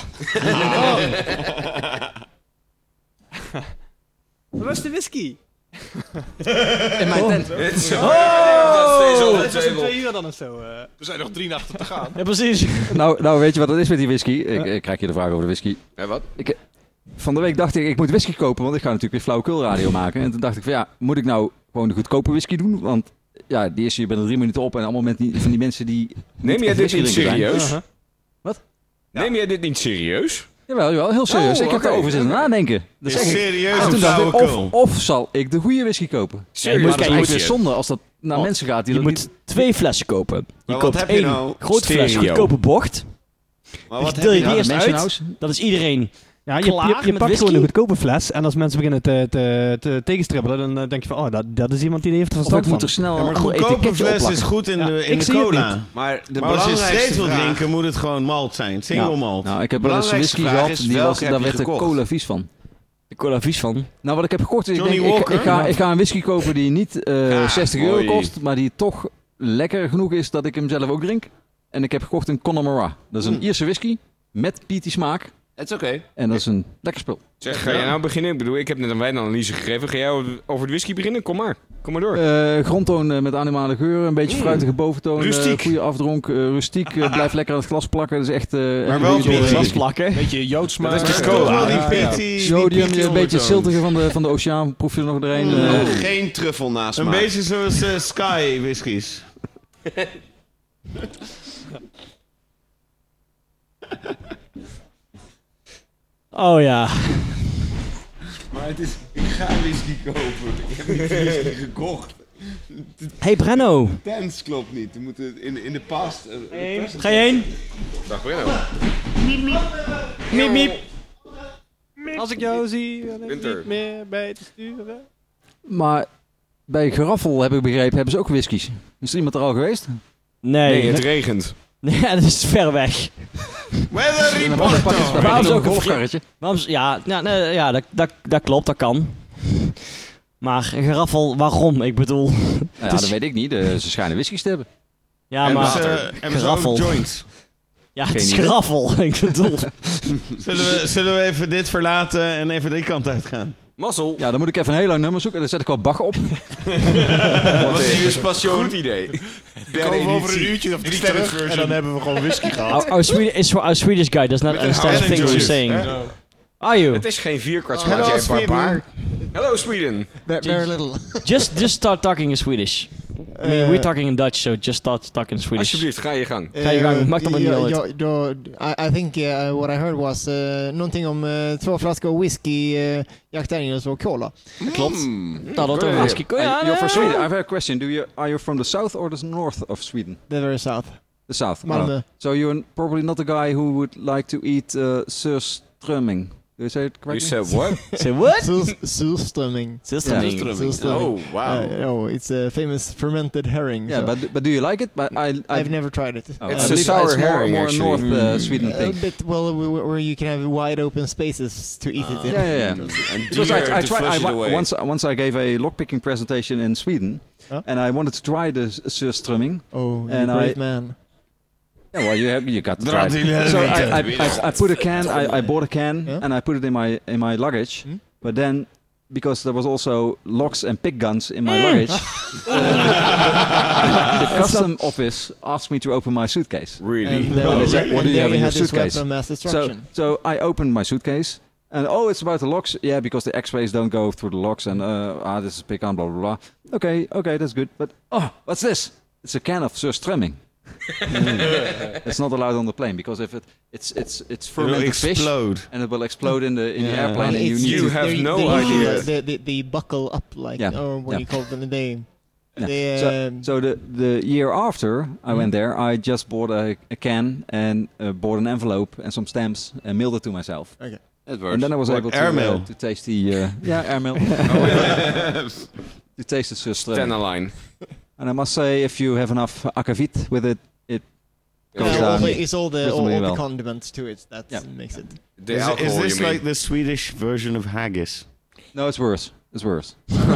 Waar is de whisky? In mijn tent. Het is zo. Oh! Dat is steeds op de Het is tafel. twee uur dan of zo. eh. Er zijn nog drie nachten te gaan. Ja, precies. Nou, nou, weet je wat het is met die whisky? Ik, ik krijg je de vraag over de whisky. Ja, wat? Ik, van de week dacht ik, ik moet whisky kopen, want ik ga natuurlijk weer flauwekulradio maken. En toen dacht ik van ja, moet ik nou gewoon de goedkope whisky doen? Want ja, die is je bent er drie minuten op en allemaal met die, van die mensen die... Neem jij dit whisky niet drinken zijn. serieus? Uh-huh. Wat? Neem jij dit niet serieus? Jawel, jawel, heel serieus. Oh, ik heb oké. erover zitten nadenken. Dat Is zeg ik. serieus En een toen dacht ik, flauwekul? of, of zal ik de goede whisky kopen? Serieus? Maar dat is Kijk, eigenlijk je- weer zonde als dat naar Oh, mensen gaat die Je dat moet twee flessen kopen. Je Maar wat koopt heb je één nou? grote fles Stereo. goedkope bocht. Maar Die wat deel heb je je die nou? eerst Mansion uit. House? Dat is iedereen. Ja, je, Klaar je, je met pakt whisky? gewoon een goedkope fles en als mensen beginnen te, te, te tegenstribbelen, dan uh, denk je van, oh, dat, dat is iemand die heeft er Of verstand ik moet van. er snel Ja, maar een een ander goedkope etiketje fles opplakken. is goed in Ja, de, in ik de zie het cola. niet. Maar de Maar als je belangrijkste steeds wil vraag... drinken, moet het gewoon malt zijn. Single malt. Nou, ik heb wel eens een Belangrijkste whisky vraag gehad, is, die was, welke heb daar je werd de gekocht? cola vies van. De cola vies van. Nou, wat ik heb gekocht is, ik, Johnny denk, ik, Walker? ik, ga, Ja. ik ga een whisky kopen die niet eh, Ja, zestig euro mooi. kost, maar die toch lekker genoeg is dat ik hem zelf ook drink. En ik heb gekocht een Connemara. Dat is een Mm. Ierse whisky met peaty smaak. Het is oké. En dat is een lekker spul. Zeg, ga jij nou beginnen? Ik bedoel, ik heb net een wijnanalyse gegeven. Ga jij over- over de whisky beginnen? Kom maar. Kom maar door. Eh, grondtoon eh, met animale geuren, een beetje Mm. fruitige boventoon, Rustiek. eh, goede afdronk, eh, rustiek, eh, blijft lekker aan het glas plakken. Dat is echt... eh, echt een wel goede peaty. whisky. plakken. Beetje joodsmaak. Dat is Ja, toch wel ja, die ja. peaty... die Sodium, peaty een beetje het ondertoon. ziltige van de, van de oceaan, proef je er nog doorheen. Mm. eh. Oh, geen truffel naast Een smaak. beetje zoals eh, Sky whiskies. Oh ja. Maar het is... Ik ga whisky kopen. Ik heb niet whisky gekocht. Hey Brenno. Tens klopt niet. We moeten in, in de past... eh, past- Ga je heen? Dag Brenno. Miep miep. Als ik jou zie, dan heb ik Winter. niet meer bij te sturen. Maar bij Geraffel, heb ik begrepen, hebben ze ook whiskies. Is er iemand er al geweest? Nee. Nee, het regent. Nee, dat is ver weg. Weather Dan pak report. je Waarom is ook een golfkarretje? Waarom, is- ja, ja, nee, ja dat, dat, dat klopt, dat kan. Maar een geraffel, waarom? Ik bedoel... Nou ja, het is- dat weet ik niet. Eh, ze schijnen whiskies te hebben. Ja, En maar... ze, hebben ze geraffel. ook joints. Ja, het Geen is idee. geraffel. Ik bedoel... Zullen we, zullen we even dit verlaten en even die kant uitgaan? Mazzel. Ja, dan moet ik even een heel lang nummer zoeken. Dan zet ik wel Bach op. Wat is hier passion? Goed idee. We komen over een uurtje of drie terug en dan hebben we gewoon whisky gehad. Our, our, Swedish, is for our Swedish guy does not Met een understand a thing we're Heineken saying. juice, hè? Are you? Het is geen vierkwarts, Oh, maar hello, jij barbaar. Sweden. Hello Sweden. Very little. Just, just start talking in Swedish. I mean, we're talking in Dutch, so just start talking Swedish. Alsjeblieft, ga je gang. Ga je gang, maakt allemaal niet ja, uit. ja, då, I, I think uh, what I heard was uh, någonting om uh, två flaskor whisky, uh, Jack Daniels och cola. Klopt. Mm. Dat had Good. een whisky. Uh, Ja, you're from ja. Sweden. I have a question. Do you are you from the south or the north of Sweden? The very south. The south. Malmö. Oh. So you're probably not the guy who would like to eat uh, surströmming. Do you say it correctly? You said what? Say what? Sur- Surströmming. Surströmming. Yeah. Surströmming. Oh, wow. Uh, no, it's a famous fermented herring. Yeah, so. but but do you like it? But I, I I've never tried it. Oh, It's I a believe sour it's more, herring, more actually. North uh, Mm. Sweden A thing. bit, well, where where you can have wide open spaces to eat it in. Yeah, yeah, yeah. And Because deer I, I to tried. flush I, it wa- away. once once I gave a lockpicking presentation in Sweden, Huh? and I wanted to try the s- surströmming. Oh, you And brave I- man. Yeah, well, you have you got to try Draait it. hij So I, helemaal I, niet. I, I put a can. I, I bought a can Yeah. and I put it in my in my luggage. Hmm? But then, because there was also locks and pick guns in my luggage, uh, the custom office asked me to open my suitcase. Really? And, uh, And they said, and "What do you there have in your had this suitcase?" weapon mass So, destruction. so I opened my suitcase, and oh, it's about the locks. Yeah, because the X-rays don't go through the locks, and uh, ah, this is pick on, blah blah blah. Okay, okay, that's good. But oh, what's this? It's a can of surströmming. It's not allowed on the plane because if it it's it's it's It will fermented fish explode. and it will explode in the in the Yeah. airplane, and you It's- need You to. have they- no they usually, idea. uh, They, they, they buckle up like, Yeah, or what yeah. do you call them? They, Yeah. they, So, um, so the the year after I went there, I just bought a, a can and uh, bought an envelope and some stamps and mailed it to myself. okay. That works. And then I was What, able to airmail? uh, to taste the uh, yeah airmail to taste the surströmming. Tennerline. And I must say, if you have enough akavit with it, it goes Yeah, all down. the, it's all the all, reasonably all the well. condiments to it that Yeah. makes it. The Is, it- alcohol, is this you mean. like the Swedish version of haggis? No, it's worse. It's worse.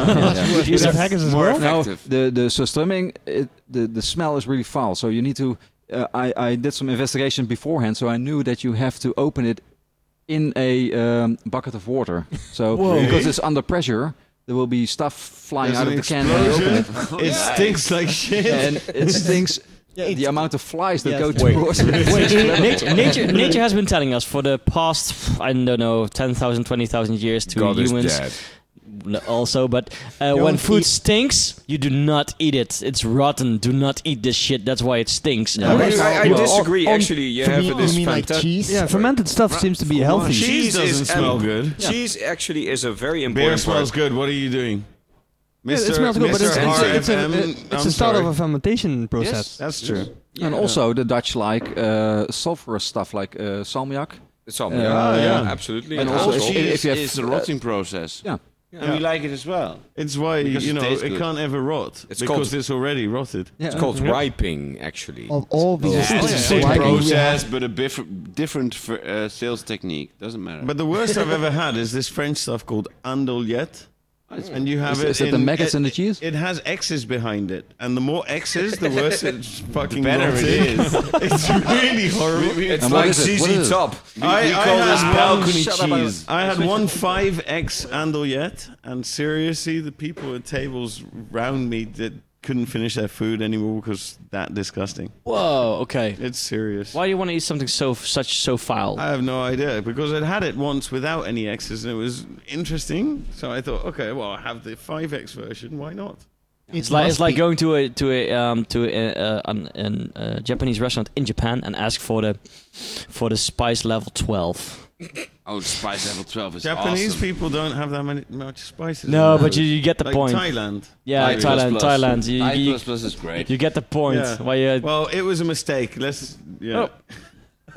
Do you have haggis as More well? No, effective. the the surströmming, it, the the smell is really foul. So you need to. Uh, I I did some investigation beforehand, so I knew that you have to open it in a um, bucket of water. So Whoa. because it's under pressure, there will be stuff flying There's out an of the can when you open it, It stinks like shit. and it stinks. Yeah, it's- the amount of flies that Yes. go Wait. towards it. Wait, nature, nature, nature has been telling us for the past, I don't know, ten thousand, twenty thousand years to God is humans. dead. n- Also, but uh, Don't when food eat- stinks, you do not eat it. It's rotten. Do not eat this shit. That's why it stinks. Yeah. And I, I, I Well, disagree. on- Actually, you for have me, this you mean like fantastic. cheese? Yeah, fermented stuff seems to be healthy. Cheese doesn't smell good. Cheese actually is a very Beer important smells part. good. What are you doing? Yeah, it smells good, but it's, Mister it's, a- it's, a, R F M, it's I'm a start sorry. of a fermentation process. Yes. That's true. And also the Dutch like uh, sulfurous stuff like uh, salmiak. It's all, Uh, yeah, yeah. yeah, absolutely. And And also also, if- cheese if you have- is a rotting process. Yeah. And we like it as well. It's why, Because you it know, tastes it good. can't ever rot. It's because called- it's already rotted. Yeah. It's called Yeah. riping, actually. Of all these Yeah, things, it's the why same do we process, have- but a different, different uh, sales technique. Doesn't matter. But the worst I've ever had is this French stuff called andouillette. And you have Is, it is that the in- maggots it, in the cheese? It has X's behind it. And the more X's, the worse it's fucking The better rotted. it is. It's really horrible. It's And what like is it? What Z is Z it? Top. we, I- we I call had this one- balcony Shut up, cheese. I had one five X andouillette, and seriously, the people at tables round me that couldn't finish their food anymore because that disgusting. Whoa, okay. It's serious. Why do you want to eat something so such so foul? I have no idea because I'd had it once without any X's and it was interesting. So I thought, okay, well, I have the five X version. Why not? It's like it's like going to a to a um to a, uh, an, an uh, Japanese restaurant in Japan and ask for the for the spice level twelve. Oh, the spice level twelve is Japanese awesome. people don't have that many much spices. No, in but their you, you get the food. point. Like Thailand. Yeah, I Thailand, plus plus. Thailand. You, I you, plus plus is great. you get the point. Yeah. Why you, Well, it was a mistake. Let's yeah. Oh.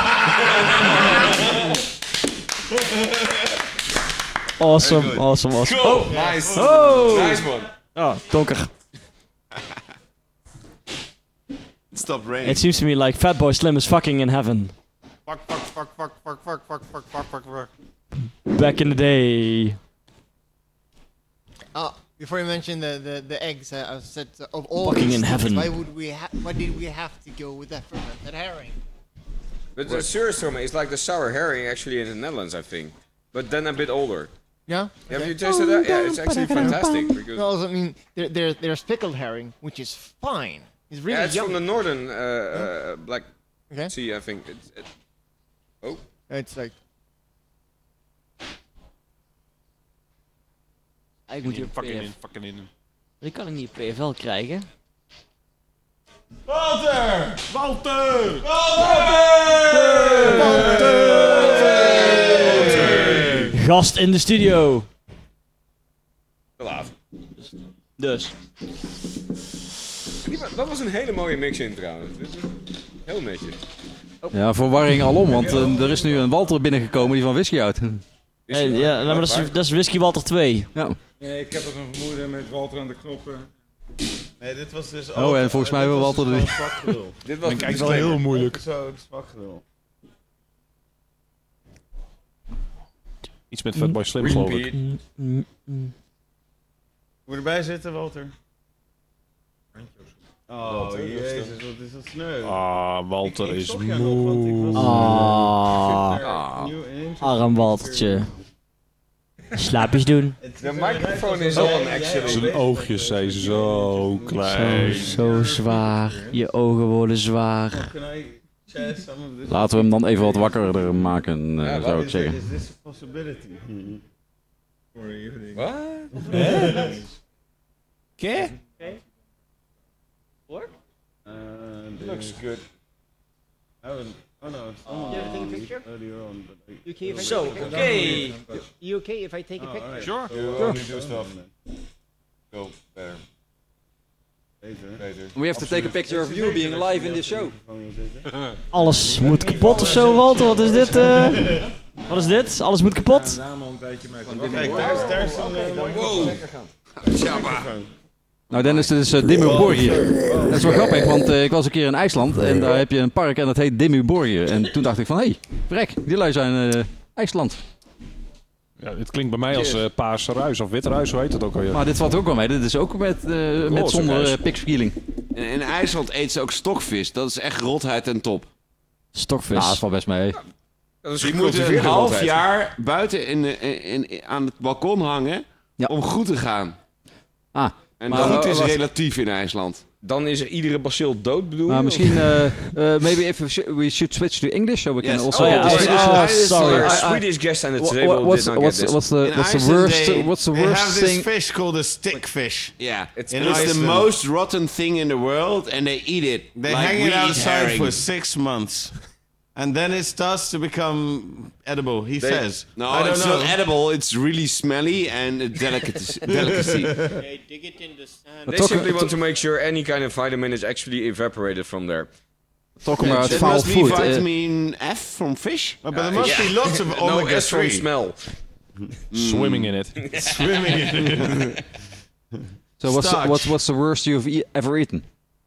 awesome, awesome, awesome. Oh, nice. Oh, Nice one. oh, donker. Stop raining. It seems to me like Fatboy Slim is fucking in heaven. Fuck, fuck, fuck, fuck, fuck, fuck, fuck, fuck, fuck, fuck, fuck. Back in the day. Uh, before you mention the, the, the eggs, uh, I said uh, of all Fucking these in things, heaven. why would we ha- why did we have to go with that fermented herring? But the surströmming is like the sour herring actually in the Netherlands, I think. But then a bit older. Yeah. Have you tasted that? Yeah, it's actually fantastic. Because No, also, I mean, there, there, there's pickled herring, which is fine. It's really yeah, it's yummy. from the northern uh, uh, Black Okay. Sea, I think. It's, it, oh, It's like Moet je fucking in, fucking in. Die kan ik niet op P F L krijgen. Walter! Walter! Gast in de studio. Te laat. Dus. Dat was een hele mooie mix-in trouwens. Heel netjes. Ja, verwarring alom, want uh, er is nu een Walter binnengekomen die van whisky houdt. Hey, ja, nou, maar dat, is, dat is Whisky Walter twee. Ja. Nee, ik heb het een vermoeden met Walter aan de knoppen. Nee, dit was dus Oh, en volgens mij wil Walter de... de... Dit was kijk, wel heel moeilijk. Zo, zwakgelul. Iets met Fatboy Slim, geloof ik. Moet je erbij zitten, Walter? Oh, Walter, jezus, wat is dat sneu. Ah, Walter Ik- ik is zocht jou nog, want ik was, moe. Ah, Ah. Nieuw intro. arm Waltertje. Slaapjes doen. De microfoon is on, actually. Zijn oogjes zijn zo klein. Zo, zo zwaar. Je ogen worden zwaar. Laten we hem dan even wat wakkerder maken, uh, Ja, zou ik is zeggen. Is this a possibility? For a evening. Wat? Oké? What? Uh, Looks good. I haven't. Oh no, it's You ever take a picture? earlier on, but I, You okay if I So, take a picture? okay. You okay if I take a Oh, picture? alright. Sure. You Sure. only do stuff. Go better. Beter. Beter. We have to take a picture of you being live in this show. Alles moet kapot of zo, Walter? Wat is dit? eh? Wat is dit? Alles moet kapot? Kijk, daar is, daar is een uh, Wow. Nou Dennis, dit is uh, Dimmu Borgir. Dat is wel grappig, want uh, ik was een keer in IJsland en daar heb je een park en dat heet Dimmu Borgir. En toen dacht ik van, hé, hey, vrek, die lui zijn uh, IJsland. Ja, dit klinkt bij mij als uh, paarse ruis of witte ruis, hoe heet het ook alweer? Maar dit valt ook wel mee, dit is ook met, uh, met zonder uh, pikverkieling. In, in IJsland eet ze ook stokvis. Dat is echt rotheid en top. Stokvis? Nou, dat valt best mee. Dat is Die moeten een gecultiveerde half rotheid. jaar buiten in, de- in, in, aan het balkon hangen Ja. om goed te gaan. Ah, En maar, goed uh, is wat- relatief in IJsland. Dan is er iedere bacil dood, bedoel je? Nou, of- misschien, uh, uh, maybe if we, sh we should switch to English, so we can Yes. also... Oh, yeah, uh, oh, Swedish- oh, uh, sorry. Our I- I- Swedish guest on the Wha- table wha- what's, did not what's, get this. what's the, In what's the Iceland, worst, they, what's the they worst have this thing... fish called a stickfish. Yeah. It's- and in it's the Iceland. most rotten thing in the world and they eat it. They like hang we it eat outside herring. for six months. And then it starts to become edible, he They- says. No, I don't it's know. not edible. It's really smelly and a delicacy. delicacy. They dig it in the sand. They Talk- simply want to- to make sure any kind of vitamin is actually evaporated from there. Talk about It foul must be food. uh, vitamin F from fish. But there must be lots of No omega S from three. smell. Swimming in it. Swimming in so what's, starch. what's, what's the worst you've e ever eaten?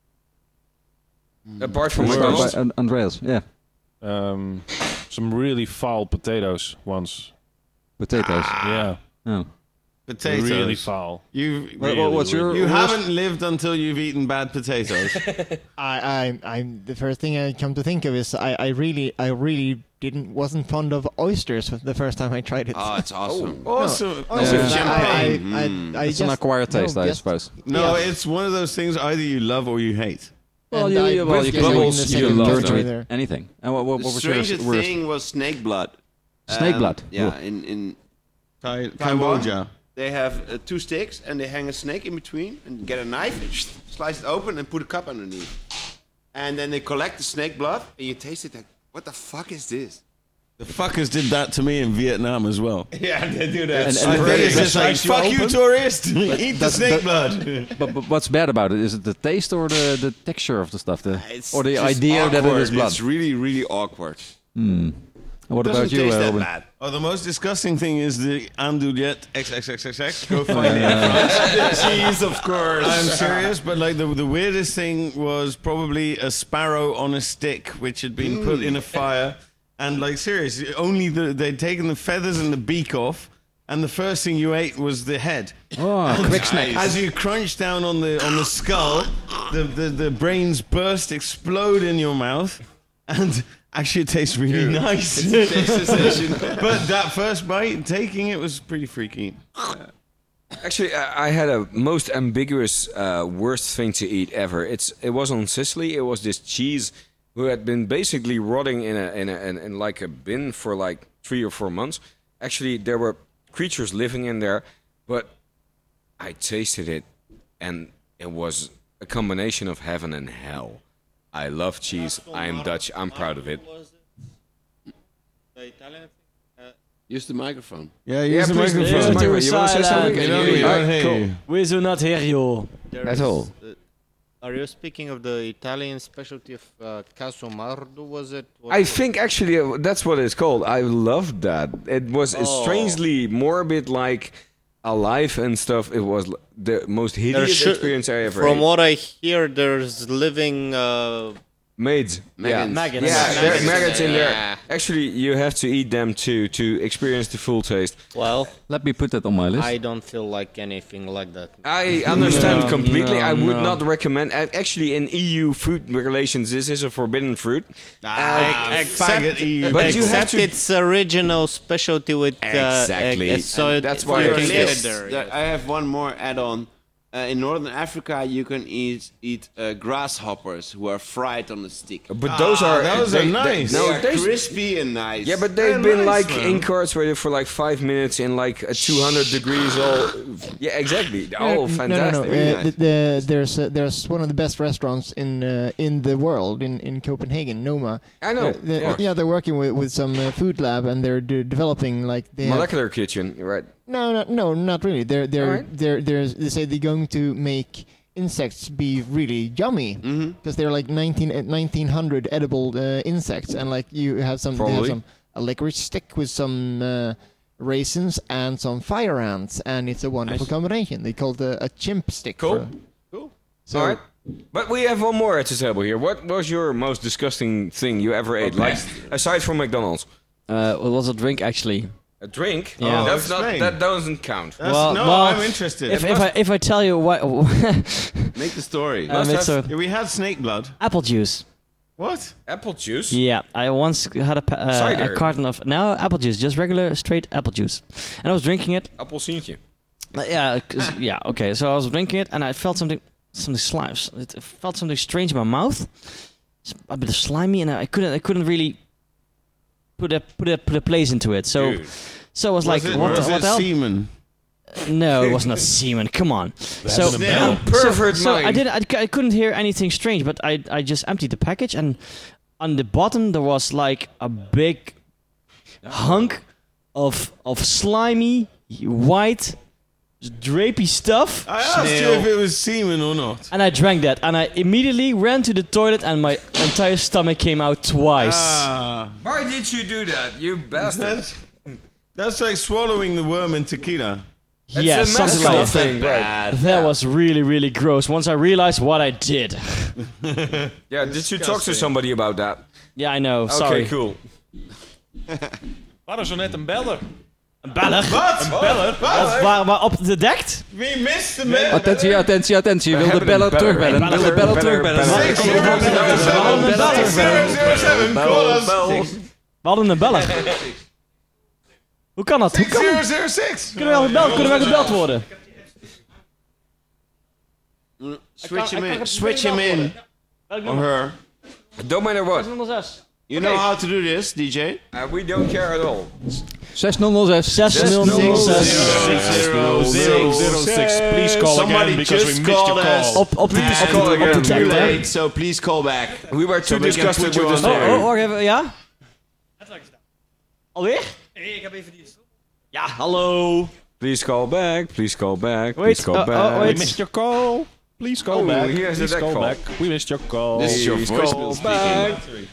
Apart from By- McDonald's. by An- Andreas, yeah. Um, some really foul potatoes once. Potatoes. Yeah. Oh. Potatoes. Really foul. You What- what- what's your you worst- haven't lived until you've eaten bad potatoes. I, I, I'm the first thing I come to think of is I, I really, I really didn't wasn't fond of oysters the first time I tried it. Oh, it's awesome. Awesome. Oh, Awesome yeah. champagne. I, I, Mm. I It's just, an acquired taste, no, I just- suppose. No, Yeah. it's one of those things either you love or you hate. Well, And you, I you, well, with you can bubbles, you you can love learn them. to eat Either. anything. And what, what, The what was your strangest worst? thing was snake blood. Snake Um, blood? Yeah, Ooh. in, in Thai- Taiwan, Cambodia. they have uh, two sticks and they hang a snake in between and get a knife and slice it open and put a cup underneath. And then they collect the snake blood and you taste it like, what the fuck is this? The fuckers did that to me in Vietnam as well. Yeah, they do that. And- I and- think it's They just like, slice you fuck you, open? tourist! Eat the That's- snake that- blood! But, but what's bad about it? Is it the taste or the, the texture of the stuff? The, It's or the just idea that it awkward. is blood? It's really, really awkward. Hmm. And what Doesn't about you, taste uh, that Robin? bad. Oh, the most disgusting thing is the andouillette XXXXX. Go find it in France. Cheese, of course. I'm serious, but like the the weirdest thing was probably a sparrow on a stick, which had been put in a fire, and like serious, only the they'd taken the feathers and the beak off, and the first thing you ate was the head. Oh, quick snack. As you crunch down on the on the skull, the the, the brains burst, explode in your mouth, and. Actually, it tastes really nice. But that first bite, taking it was pretty freaky. Actually, I I had a most ambiguous uh, worst thing to eat ever. It's it was on Sicily. It was this cheese who had been basically rotting in a in a in, in like a bin for like three or four months. Actually, there were creatures living in there, but I tasted it, and it was a combination of heaven and hell. I love cheese. I am Dutch. I'm proud of it. The Italian thing. Uh, Use the microphone. Yeah, Yeah, use the please, microphone. use the microphone. You want to say something? You know, Yeah, we yeah. don't hear Cool. you. We do not hear you. there At is, all. uh, are you speaking of the Italian specialty of uh, Casumardo? Was it? What I was- think actually uh, that's what it's called. I loved that. It was Oh. strangely morbid, like alive and stuff. It was l- the most there hideous should- experience I ever From ate. what I hear, there's living. Uh, Maids. Yeah, Maggots. Maggots. yeah, Maggots. there are maggots in there. Yeah. Actually, you have to eat them to to experience the full taste. well, Let me put that on my list. I don't feel like anything like that. I understand No, completely. no, I would no. not recommend. And actually, in E U food regulations, this is a forbidden fruit. Ah, faggot E U. But you have Except to. its original specialty with uh, Exactly. uh, so And it- that's it's why fucking it's listed there. there. There- I have one more add-on. Uh, in Northern Africa, you can eat eat uh, grasshoppers who are fried on a stick. But those are those are nice. They no, are those- crispy and nice. Yeah, but they've They're been nice, like man. incarcerated for like five minutes in like a two hundred degrees. All yeah, exactly. Oh, Uh, fantastic. No, no, no. Uh, the, the, there's uh, there's one of the best restaurants in uh, in the world in, in Copenhagen, Noma. I know. Uh, the- yeah. yeah, they're working with, with some uh, food lab and they're de- developing like they have- Molecular kitchen, right? no, no, no, not really. They're they're Alright. they're, they're they say they're going to make insects be really yummy because they're like nineteen uh, nineteen hundred edible uh, insects and like you have some they have Probably. some a licorice stick with some uh, raisins and some fire ants and it's a wonderful Nice. combination. They call it a, a chimp stick. Cool. for- Cool. So All right. But we have one more at the table here. What was your most disgusting thing you ever ate? Like aside from McDonald's, Uh, what was a drink actually? a drink? Yeah. Oh, that's not. Explain. That doesn't count. That's, Well- no, well, I'm interested. If, if I if I tell you what, Make the story. um, it's a we had snake blood. apple juice. What? Apple juice. Yeah, I once had a, pa- uh, a Cider. carton of no apple juice, just regular straight apple juice, and I was drinking it. Appelsientje. Uh, yeah, 'cause- yeah, okay. So I was drinking it, and I felt something, something slime. It felt something strange in my mouth, It's a bit of slimy, and I couldn't, I couldn't really put a put a put a place into it. So, Dude. so I was, Was like, it, what, was the, what it the hell? semen? No, it was not semen. Come on. So, a bell. Pervert so, so I mind. did. I, c- I couldn't hear anything strange, but I I just emptied the package, and on the bottom there was like a big hunk of of slimy white drapey stuff. I asked you if it was semen or not. And I drank that, and I immediately ran to the toilet, and my entire stomach came out twice. Ah, Why did you do that, you bastard? that's, that's like swallowing the worm in tequila. It's yeah, a something mezcal like that. thing, right? That was really, really gross. Once I realized what I did. Yeah, did you talk to somebody about that? Yeah, I know. Okay, Sorry. cool. We hadden zo net een beller. Een beller? Wat? Een beller? Op, waar, waar op de dekt? We missed the man. Attentie, attentie, attentie. Wil de hebben beller een beller. terugbellen? Wil de beller terugbellen? Six zero zero seven. Six zero zero seven. Call us. We hadden een beller. Hoe kan dat? Hoe Six kan zero dat? zero six. Kunnen we wel gebeld, kunnen we gebeld worden? Switch him ik in. kan- Switch him in. Welk Or nummer? her. Don't matter what. zeshonderdezes. You know how to do this, D J? Uh, we don't care at all. zes nul nul zes. zeshonderdezes. Zero zero zero six. Please call Somebody again because we just missed your called us. call. Op, op de, And op de, call op de again. too dekt, hè? late, so please call back. We were too So we can disgusted put you with the on story. Oh, oh, wacht even, ja? Alweer? Nee, ik heb even die... Ja, hallo. Please call back. Please call back. Wait, Please call oh, oh, back. wait. We missed your call. Please call Oh, back. here's the Please back call call. back. We missed your call. This is your Please voicemail call back. speaking.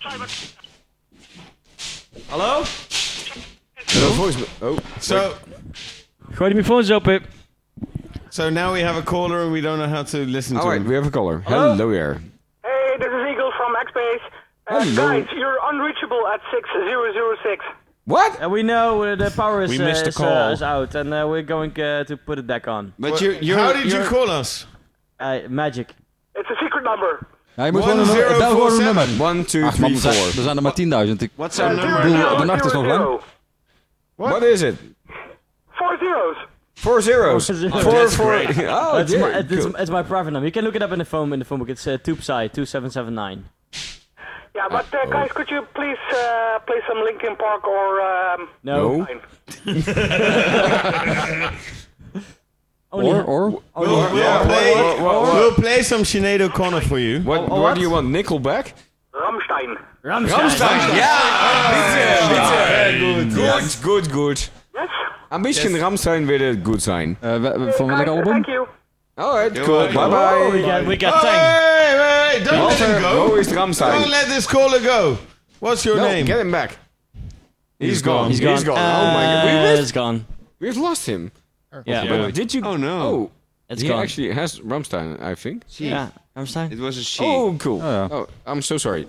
Hallo? No voicemail. Oh, So, Gooi de microfoons open. so now we have a caller and we don't know how to listen all to right, him. we have a caller. Hello, there. Hey, this is Eagle from Xbase. Uh, Hello. guys, you're unreachable at six zero zero six. What? And we know uh, the power is, We uh, missed the is, call. uh, is out, and uh, we're going uh, to put it back on. But What- you, you're, how did you you're- call us? Uh, magic. It's a secret number. Ja, je moet One gewoon een, zero bel gewoon four een seven. nummer. One, two, Ach man, three, er zijn, four. er zijn er maar tienduizend. Ik- What's our Uh, number? bedoel, zero, de nacht is nog zero, lang. zero. What is it? Four zeros. Four zeros. Four zeros. Four, That's four. great. Oh, it's, dear. my, it's, Cool. it's my private number. You can look it up in the phone in the phone book. It's uh, TubePsy two seven seven nine. Yeah, but uh, guys, could you please uh, play some Linkin Park or um, No. No. Only Or, or? We'll, we'll, Yeah, play, what- what- what- we'll play some Sinead O'Connor for you. What, what do you want? Nickelback? Rammstein. Rammstein, ja! Bitte, bitte. Good, good, good. Yes? Ein bisschen Rammstein würde gut sein. Uh, we- we- van welk album? Thank you. Alright, cool. welcome. Bye bye. We got, we got Oh, thank. wait, wait, wait, don't let him Walter, go. wo ist Rammstein? Don't let this caller go. What's your No, name? get him back. He's, He's gone. gone. He's He's gone. gone. Oh my god. We Uh, missed, it's gone. we've lost him. Yeah, But did you... Oh, no. Oh, it's he gone. actually has Rammstein, I think. Yeah, Rammstein. It was a she. Oh, cool. Oh, ja. Oh, I'm so sorry.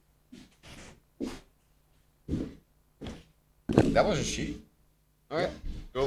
That was a she. Alright.